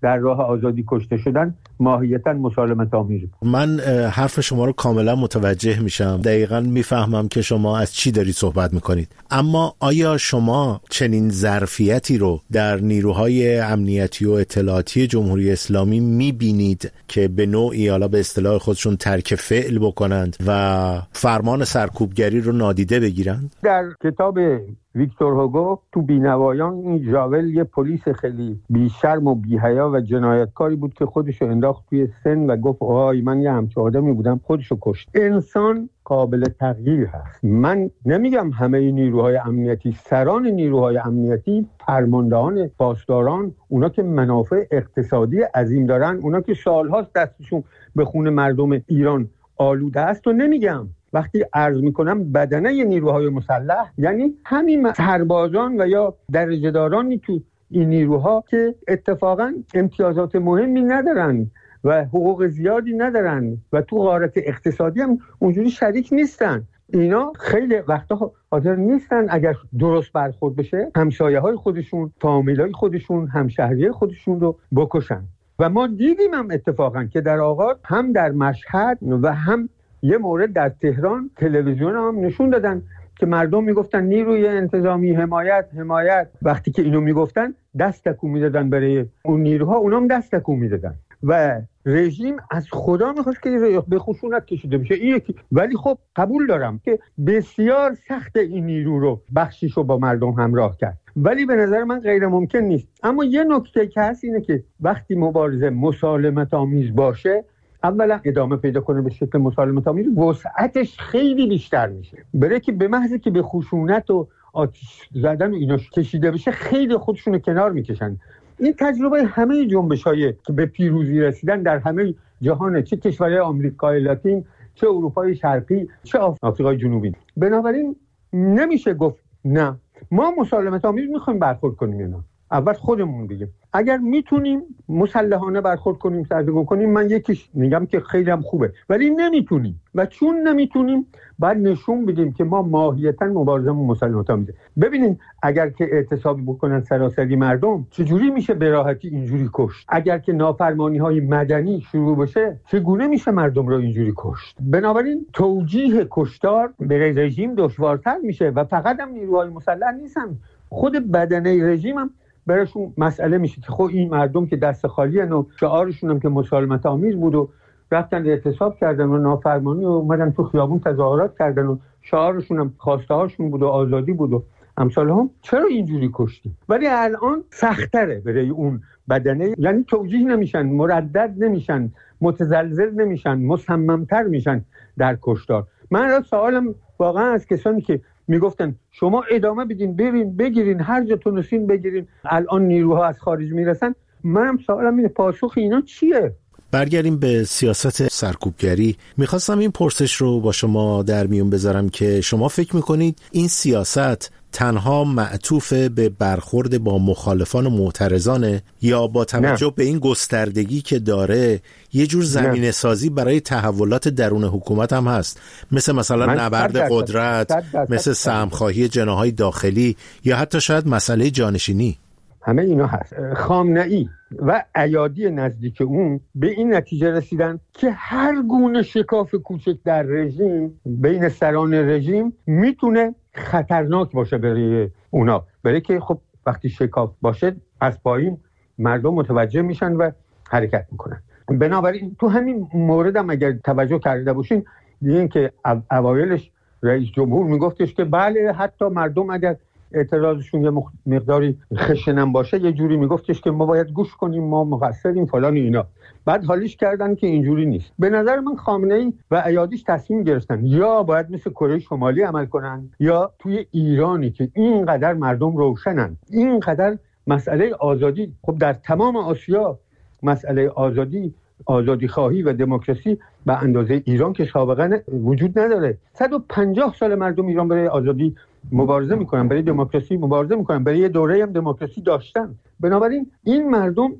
در راه آزادی کشته شدن ماهیتاً مسالمت آمیز بود. من حرف شما رو کاملا متوجه میشم، دقیقاً میفهمم که شما از چی دارید صحبت میکنید، اما آیا شما چنین ظرفیتی رو در نیروهای امنیتی و اطلاعاتی جمهوری اسلامی میبینید که به نوعی حالا به اصطلاح خودشون ترک فعل بکنند و فرمان سرکوبگری رو نادیده بگیرند؟ در کتاب ویکتور هوگو تو بینوایان این ژاول یه پلیس خیلی بیشرم و بی‌حیا و جنایتکاری بود که خودشو انداخت توی سن و گفت آهای من یه همچه آدمی بودم، خودشو کشت. انسان قابل تغییر هست. من نمیگم همه نیروهای امنیتی، سران نیروهای امنیتی، فرماندهان، پاسداران، اونا که منافع اقتصادی عظیم دارن، اونا که سالهاست دستشون به خون مردم ایران آلوده است و نمیگم. وقتی عرض میکنم بدنه نیروهای مسلح یعنی همین سربازان و یا درجه‌دارانی تو این نیروها که اتفاقا امتیازات مهمی ندارن و حقوق زیادی ندارن و تو غارت اقتصادی هم اونجوری شریک نیستن. اینا خیلی وقتا حاضر نیستن اگر درست برخورد بشه همسایه های خودشون، فامیلای خودشون، همشهری خودشون رو بکشن. و ما دیدیم هم اتفاقا که در آغاز هم در مشهد و هم یه مورد در تهران تلویزیون هم نشون دادن که مردم میگفتن نیروی انتظامی حمایت حمایت. وقتی که اینو میگفتن دست تکون میدادن برای اون نیروها، اونام دست تکون میدادن و رژیم از خدا میخواست که به خشونت کشیده بشه. این یکی. ولی خب قبول دارم که بسیار سخت این نیرو رو بخشیش رو با مردم همراه کرد، ولی به نظر من غیر ممکن نیست. اما یه نکته که هست اینه که وقتی مبارزه مسالمت آمیز باشه، اولا ادامه پیدا کنه به شکل مسالمت آمیز، وسعتش خیلی بیشتر میشه. برای که به محض که به خشونت و آتش زدن و اینا کشیده بشه خیلی خودشونو کنار میکشن. این تجربه همه جنبش‌های که به پیروزی رسیدن در همه جهان، چه کشورهای آمریکای لاتین، چه اروپای شرقی، چه آفریقای جنوبی. بنابراین نمیشه گفت نه ما مسالمت آمیز میخوایم برخورد کنیم یا نه. اول خودمون بگیم اگر میتونیم مسلحانه برخورد کنیم، سرکوب کنیم، من یکیش میگم که خیلی هم خوبه، ولی نمیتونیم و چون نمیتونیم باید نشون بدیم که ما ماهیتاً مبارزمون مسلحانه آمیزه. ببینین اگر که اعتصابی بکنن سراسری مردم، چجوری میشه به راحتی اینجوری کشت؟ اگر که نافرمانی‌های مدنی شروع بشه، چگونه میشه مردم رو اینجوری کشت؟ بنابراین توجیه کشتار به رژیم دشوارتر میشه و فقط هم نیروهای مسلح نیستن، خود بدنه رژیم هم براشون مسئله میشه که خب این مردم که دست خالی هن و شعارشون هم که مسالمت آمیز بود و رفتن اعتصاب کردن و نافرمانی و اومدن تو خیابون تظاهرات کردن و شعارشون هم خواسته هاشون بود و آزادی بود و امثال هم، چرا اینجوری کشتیم؟ ولی الان سختره برای اون بدنه، یعنی توجیه نمیشن، مردد نمیشن، متزلزل نمیشن، مصممتر میشن در کشتار. من را سوالم واقعا از کسانی که میگفتن شما ادامه بدین، برین بگیرین، هر جا تونستین بگیرین، الان نیروها از خارج میرسن، منم سوالم اینه پاسخ اینا چیه؟ برگردیم به سیاست سرکوبگری. میخواستم این پرسش رو با شما در میون بذارم که شما فکر میکنید این سیاست تنها معطوف به برخورد با مخالفان و معترضانه یا با توجه نه. به این گستردگی که داره یه جور زمینه سازی برای تحولات درون حکومت هم هست، مثل مثلا نبرد قدرت، مثل سهمخواهی جناح‌های داخلی یا حتی شاید مسئله جانشینی؟ همه اینا هست. خامنه‌ای و ایادی نزدیک اون به این نتیجه رسیدن که هر گونه شکاف کوچک در رژیم بین سران رژیم میتونه خطرناک باشه برای اونا، برای که خب وقتی شکاف باشه از پایین مردم متوجه میشن و حرکت میکنن. بنابراین تو همین مورد هم اگر توجه کرده باشین دیدین که اوایلش رئیس جمهور میگفتش که بله حتی مردم اگر اعتراضشون یه مقداری خشنم باشه یه جوری میگفتش که ما باید گوش کنیم، ما مقصریم فلان اینا. بعد حالیش کردن که اینجوری نیست. به نظر من خامنه‌ای و ایادیش تصمیم گرفتن یا باید مثل کره شمالی عمل کنن یا توی ایرانی که اینقدر مردم روشنن، اینقدر مسئله آزادی، خب در تمام آسیا مسئله آزادی، آزادی خواهی و دموکراسی به اندازه ایران که سابقا وجود نداره. صد و پنجاه سال مردم ایران برای آزادی مبارزه میکنن، برای دموکراسی مبارزه میکنن، برای یه دوره هم دموکراسی داشتن. بنابراین این مردم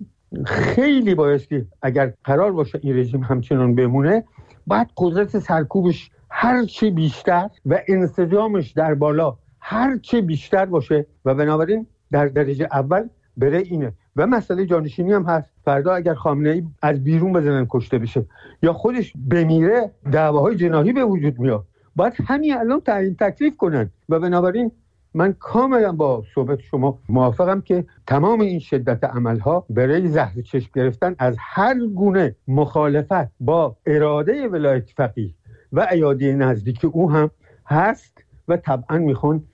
خیلی بایستی اگر قرار باشه این رژیم همچنان بمونه باید قدرت سرکوبش هر چی بیشتر و انسجامش در بالا هر چی بیشتر باشه و بنابراین در درجه اول برای اینه و مسئله جانشینی هم هست. فردا اگر خامنه‌ای از بیرون بزنن کشته بشه یا خودش بمیره دعواهای جناحی به وجود میاد. باید همین الان تعیین تکلیف کنن و بنابراین من کاملا با صحبت شما موافقم که تمام این شدت عملها برای زهر چشم گرفتن از هر گونه مخالفت با اراده ولایت فقیه و ایادی نزدیک او هم هست و طبعا میخوان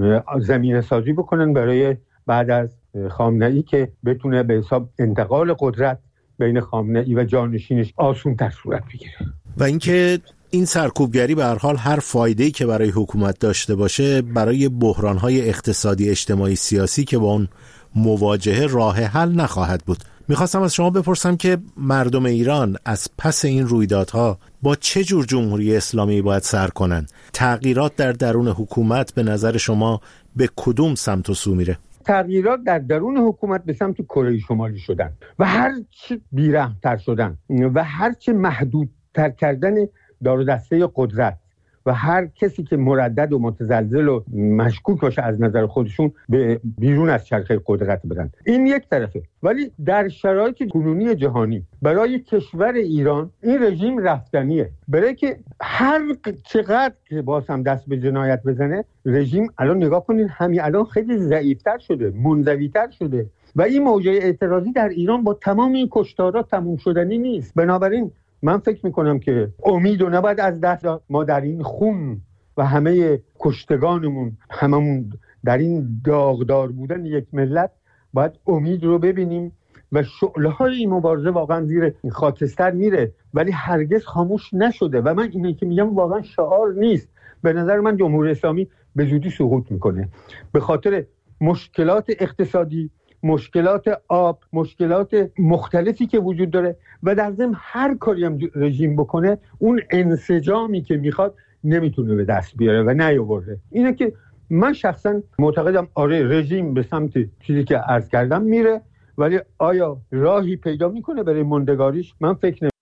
زمینه سازی بکنن برای بعد از خامنه‌ای که بتونه به حساب انتقال قدرت بین خامنه‌ای و جانشینش آسان‌تر صورت بگیره. و اینکه این سرکوبگری به هر حال هر فایده‌ای که برای حکومت داشته باشه برای بحران‌های اقتصادی، اجتماعی، سیاسی که با اون مواجهه راه حل نخواهد بود. میخواستم از شما بپرسم که مردم ایران از پس این رویدادها با چه جور جمهوری اسلامی باید سر کنن؟ تغییرات در درون حکومت به نظر شما به کدوم سمت و سو میره؟ تغییرات در درون حکومت به سمت کره شمالی شدن و هر چه بی‌رحم‌تر شدن و هر چه محدودتر کردن دار و دسته قدرت و هر کسی که مردد و متزلزل و مشکوک باشه از نظر خودشون به بیرون از چرخه قدرت برن. این یک طرفه. ولی در شرایط کنونی جهانی برای کشور ایران این رژیم رفتنیه. برای که هر چقدر که باز هم دست به جنایت بزنه رژیم الان نگاه کنین همین الان خیلی ضعیفتر شده، منزویتر شده و این موجه اعتراضی در ایران با تمام این کشتارها تموم شدنی نیست. بنابراین من فکر میکنم که امید و نباید از دست داد. ما در این خون و همه کشتگانمون هممون در این داغدار بودن یک ملت باید امید رو ببینیم و شعله‌های این مبارزه واقعا زیر خاکستر میره ولی هرگز خاموش نشده و من اینه که میگم واقعا شعار نیست. به نظر من جمهوری اسلامی به زودی سقوط میکنه به خاطر مشکلات اقتصادی، مشکلات آب، مشکلات مختلفی که وجود داره و در ضمن هر کاری هم رژیم بکنه اون انسجامی که میخواد نمیتونه به دست بیاره و نیاورده. اینه که من شخصا معتقدم آره رژیم به سمت چیزی که عرض کردم میره ولی آیا راهی پیدا میکنه برای موندگاریش؟ من فکر نمی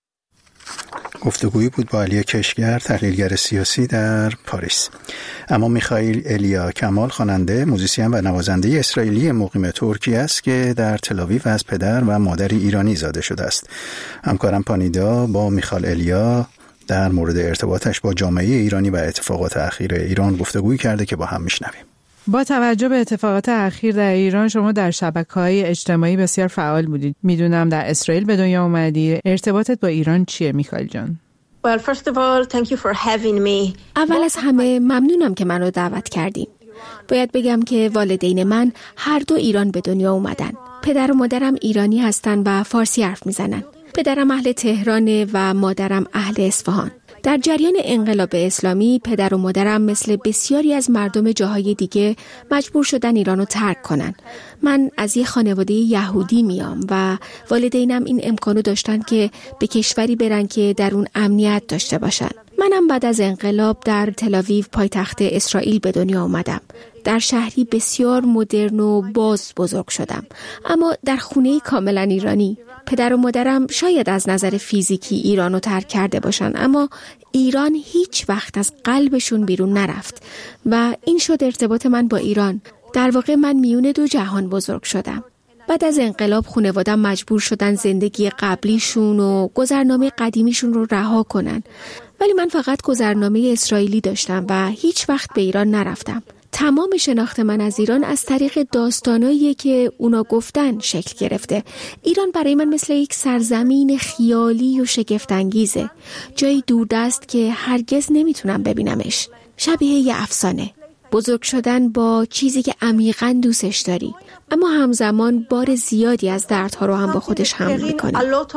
گفتگویی بود با علی کشگر، تحلیلگر سیاسی در پاریس. اما میخائیل الیا کمال خواننده، موزیسین و نوازنده اسرائیلی مقیم ترکیه است که در تل‌آویو از پدر و مادری ایرانی زاده شده است. همکارم پانیدا با میخائیل الیا در مورد ارتباطش با جامعه ایرانی و اتفاقات اخیر ایران گفتگویی کرده که با هم میشنویم. با توجه به اتفاقات اخیر در ایران شما در شبکه‌های اجتماعی بسیار فعال بودید. میدونم در اسرائیل به دنیا اومدی. ارتباطت با ایران چیه میخائیل جان؟ Well, first of all, thank you for having me. اول از همه ممنونم که منو دعوت کردین. باید بگم که والدین من هر دو ایران به دنیا اومدن. پدر و مادرم ایرانی هستن و فارسی حرف میزنن. پدرم اهل تهرانه و مادرم اهل اصفهان. در جریان انقلاب اسلامی پدر و مادرم مثل بسیاری از مردم جاهای دیگه مجبور شدن ایرانو ترک کنن. من از یه خانواده یهودی میام و والدینم این امکانو داشتن که به کشوری برن که در اون امنیت داشته باشن. منم بعد از انقلاب در تل‌آویو پایتخت اسرائیل به دنیا آمدم. در شهری بسیار مدرن و باز بزرگ شدم، اما در خونه‌ای کاملا ایرانی. پدر و مادرم شاید از نظر فیزیکی ایرانو ترک کرده باشن، اما ایران هیچ وقت از قلبشون بیرون نرفت و این شد ارتباط من با ایران. در واقع من میون دو جهان بزرگ شدم. بعد از انقلاب خانواده‌ام مجبور شدن زندگی قبلیشون و گذرنامه قدیمیشون رو رها کنن، ولی من فقط گذرنامه اسرائیلی داشتم و هیچ وقت به ایران نرفتم. تمام شناخت من از ایران از طریق داستانایی که اونا گفتن شکل گرفته. ایران برای من مثل یک سرزمین خیالی و شگفت‌انگیزه، جایی دوردست که هرگز نمیتونم ببینمش. شبیه یه افسانه. بزرگ شدن با چیزی که عمیقاً دوستش داری، اما همزمان بار زیادی از دردها رو هم با خودش حمل میکنه.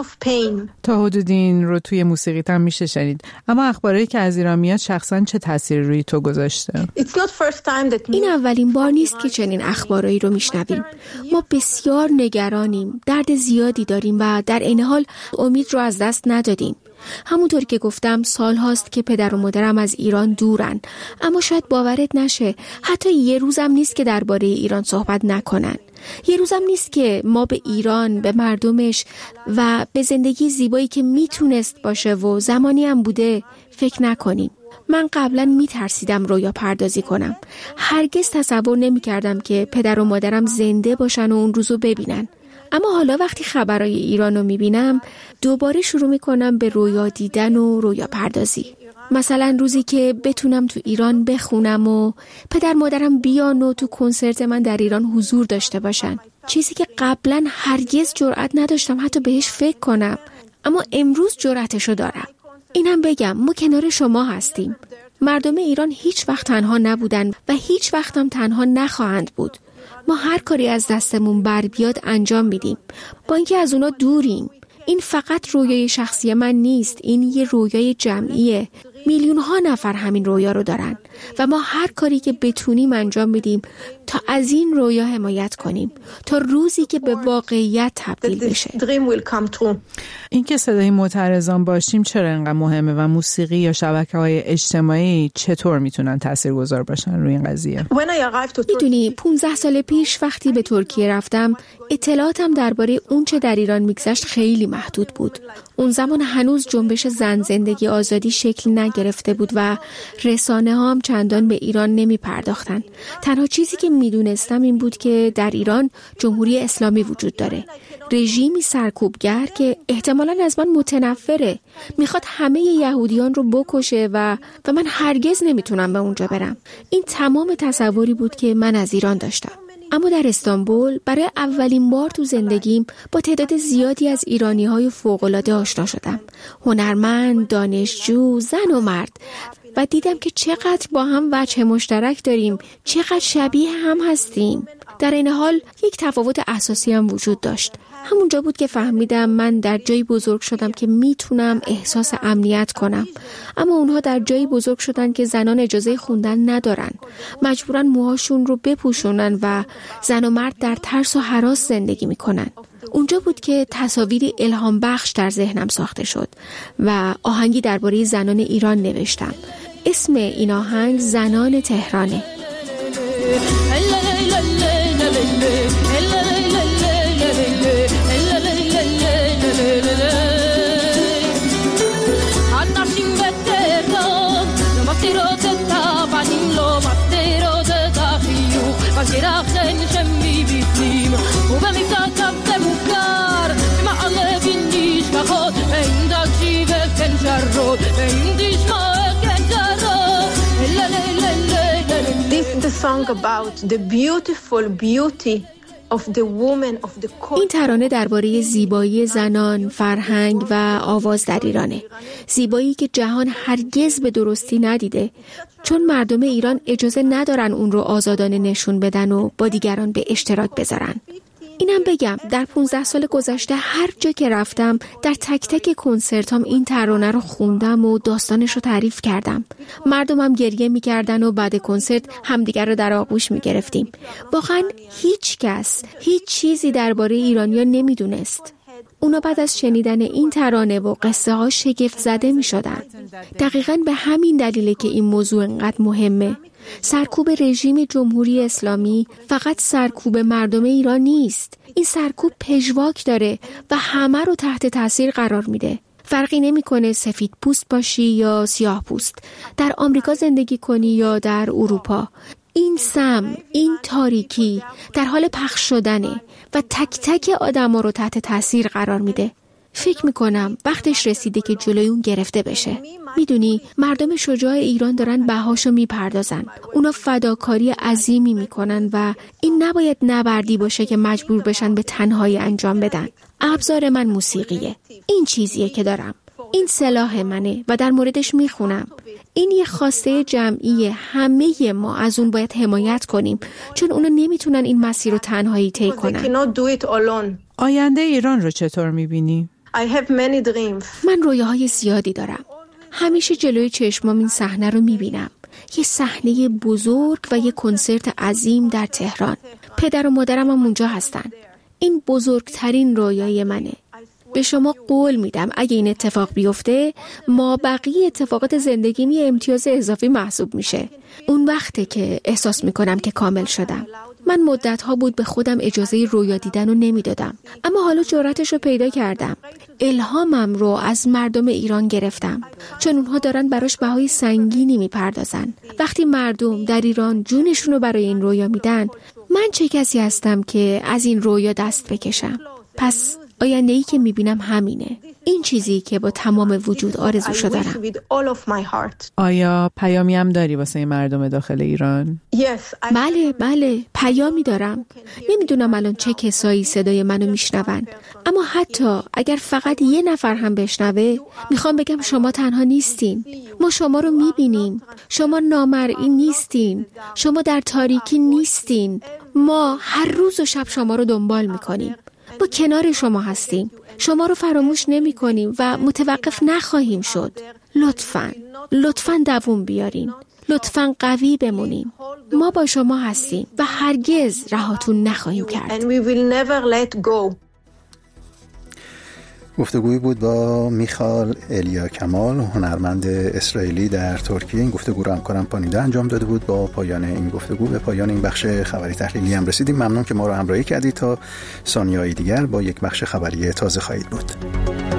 تا حدودی این رو توی موسیقیت هم میشه شنید. اما اخباری که از ایران میاد شخصاً چه تأثیری روی تو گذاشته؟ این اولین بار نیست که چنین اخبارایی رو میشنویم. ما بسیار نگرانیم، درد زیادی داریم و در این حال امید رو از دست ندادیم. همونطور که گفتم سال هاست که پدر و مادرم از ایران دورن، اما شاید باورت نشه حتی یه روزم نیست که درباره ایران صحبت نکنن. یه روزم نیست که ما به ایران، به مردمش و به زندگی زیبایی که میتونست باشه و زمانی هم بوده فکر نکنیم. من قبلا میترسیدم رویا پردازی کنم. هرگز تصور نمیکردم که پدر و مادرم زنده باشن و اون روزو ببینن. اما حالا وقتی خبرهای ایران رو میبینم دوباره شروع میکنم به رویا دیدن و رویا پردازی. مثلا روزی که بتونم تو ایران بخونم و پدر مادرم بیان و تو کنسرت من در ایران حضور داشته باشن، چیزی که قبلا هرگز جرئت نداشتم حتی بهش فکر کنم، اما امروز جرأتشو دارم. اینم بگم ما کنار شما هستیم. مردم ایران هیچ وقت تنها نبودن و هیچ وقت هم تنها نخواهند بود. ما هر کاری از دستمون بر بیاد انجام میدیم، با اینکه از اونا دوریم. این فقط رویای شخصی من نیست، این یه رویای جمعیه. میلیون ها نفر همین رویا رو دارن و ما هر کاری که بتونیم انجام میدیم تا از این رویا حمایت کنیم تا روزی که به واقعیت تبدیل بشه. این که صدای معترضان باشیم چرا اینقدر مهمه و موسیقی یا شبکه‌های اجتماعی چطور میتونن تاثیرگذار باشن روی این قضیه؟ میدونی پونزده سال پیش وقتی به ترکیه رفتم اطلاعاتم درباره اون چه در ایران میگذشت خیلی محدود بود. اون زمان هنوز جنبش زن زندگی آزادی شکل نگرفته بود و رسانه ها هم چندان به ایران نمی پرداختن. تنها چیزی که میدونستم این بود که در ایران جمهوری اسلامی وجود داره، رژیمی سرکوبگر که احتمالاً از من متنفره، میخواد همه یهودیان رو بکشه و و من هرگز نمیتونم به اونجا برم. این تمام تصوری بود که من از ایران داشتم. اما در استانبول برای اولین بار تو زندگیم با تعداد زیادی از ایرانی‌های فوق‌العاده آشنا شدم. هنرمند، دانشجو، زن و مرد، و دیدم که چقدر با هم وجه مشترک داریم، چقدر شبیه هم هستیم. در این حال یک تفاوت اساسی هم وجود داشت. همونجا بود که فهمیدم من در جایی بزرگ شدم که میتونم احساس امنیت کنم، اما اونها در جایی بزرگ شدن که زنان اجازه خوندن ندارن، مجبورن موهاشون رو بپوشونن و زن و مرد در ترس و هراس زندگی میکنن. اونجا بود که تصاویری الهام بخش در ذهنم ساخته شد و آهنگی درباره زنان ایران نوشتم. اسم این آهنگ زنان تهرانه. این ترانه درباره زیبایی زنان، فرهنگ و آواز در ایرانه. زیبایی که جهان هرگز به درستی ندیده، چون مردم ایران اجازه ندارن اون رو آزادانه نشون بدن و با دیگران به اشتراک بذارن. اینم بگم در پونزده سال گذشته هر جا که رفتم در تک تک کنسرتام این ترانه رو خوندم و داستانش رو تعریف کردم. مردمم گریه میکردن و بعد کنسرت همدیگر رو در آغوش میگرفتیم. واقعا هیچ کس هیچ چیزی درباره ایرانیا نمیدونست. اونا بعد از شنیدن این ترانه و قصه ها شگفت زده می شدن. دقیقاً به همین دلیله که این موضوع انقدر مهمه. سرکوب رژیم جمهوری اسلامی فقط سرکوب مردم ایران نیست. این سرکوب پژواک داره و همه رو تحت تاثیر قرار میده. فرقی نمیکنه سفید پوست باشی یا سیاه پوست، در آمریکا زندگی کنی یا در اروپا. این سم، این تاریکی در حال پخش شدنه و تک تک آدم ها رو تحت تاثیر قرار میده. فکر میکنم وقتش رسیده که جلوی اون گرفته بشه. میدونی مردم شجاع ایران دارن بهاشو میپردازن. اونا فداکاری عظیمی میکنن و این نباید نبردی باشه که مجبور بشن به تنهایی انجام بدن. ابزار من موسیقیه. این چیزیه که دارم. این سلاح منه و در موردش میخونم. این یه خواسته جمعیه، همه ما از اون باید حمایت کنیم، چون اونا نمیتونن این مسیر رو تنهایی طی کنن. آینده ایران رو چطور میبینی؟ من رویاهای زیادی دارم. همیشه جلوی چشمام این صحنه رو میبینم. یه صحنه بزرگ و یه کنسرت عظیم در تهران. پدر و مادرم هم اونجا هستن. این بزرگترین رویای منه. به شما قول میدم اگه این اتفاق بیفته ما بقیه اتفاقات زندگیم یه امتیاز اضافی محسوب میشه. اون وقته که احساس میکنم که کامل شدم. من مدت‌ها بود به خودم اجازه رویا دیدن رو نمیدادم، اما حالا جرأتش رو پیدا کردم. الهامم رو از مردم ایران گرفتم، چون اونها دارن براش بهای سنگینی میپردازن. وقتی مردم در ایران جونشون رو برای این رویا میدن، من چه کسی هستم که از این رویا دست بکشم؟ پس آینده‌ای که میبینم همینه. این چیزی که با تمام وجود آرزوشو دارم. آیا پیامی هم داری واسه مردم داخل ایران؟ بله بله پیامی دارم. نمیدونم الان چه کسایی صدای منو میشنون، اما حتی اگر فقط یه نفر هم بشنوه، میخوام بگم شما تنها نیستین. ما شما رو میبینیم. شما نامرئی نیستین. شما در تاریکی نیستین. ما هر روز و شب شما رو دنبال میکنیم. ما کنار شما هستیم. شما رو فراموش نمی کنیم و متوقف نخواهیم شد. لطفاً لطفاً دووم بیارین. لطفاً قوی بمونین. ما با شما هستیم و هرگز رهاتون نخواهیم کرد. گفتگویی بود با میخال الیا کمال، هنرمند اسرائیلی در ترکیه. این گفتگو رو همکارم پانیده انجام داده بود. با پایان این گفتگو به پایان این بخش خبری تحلیلی هم رسیدیم. ممنون که ما رو همراهی کردید. تا ثانیه‌های دیگر با یک بخش خبری تازه خواهید بود.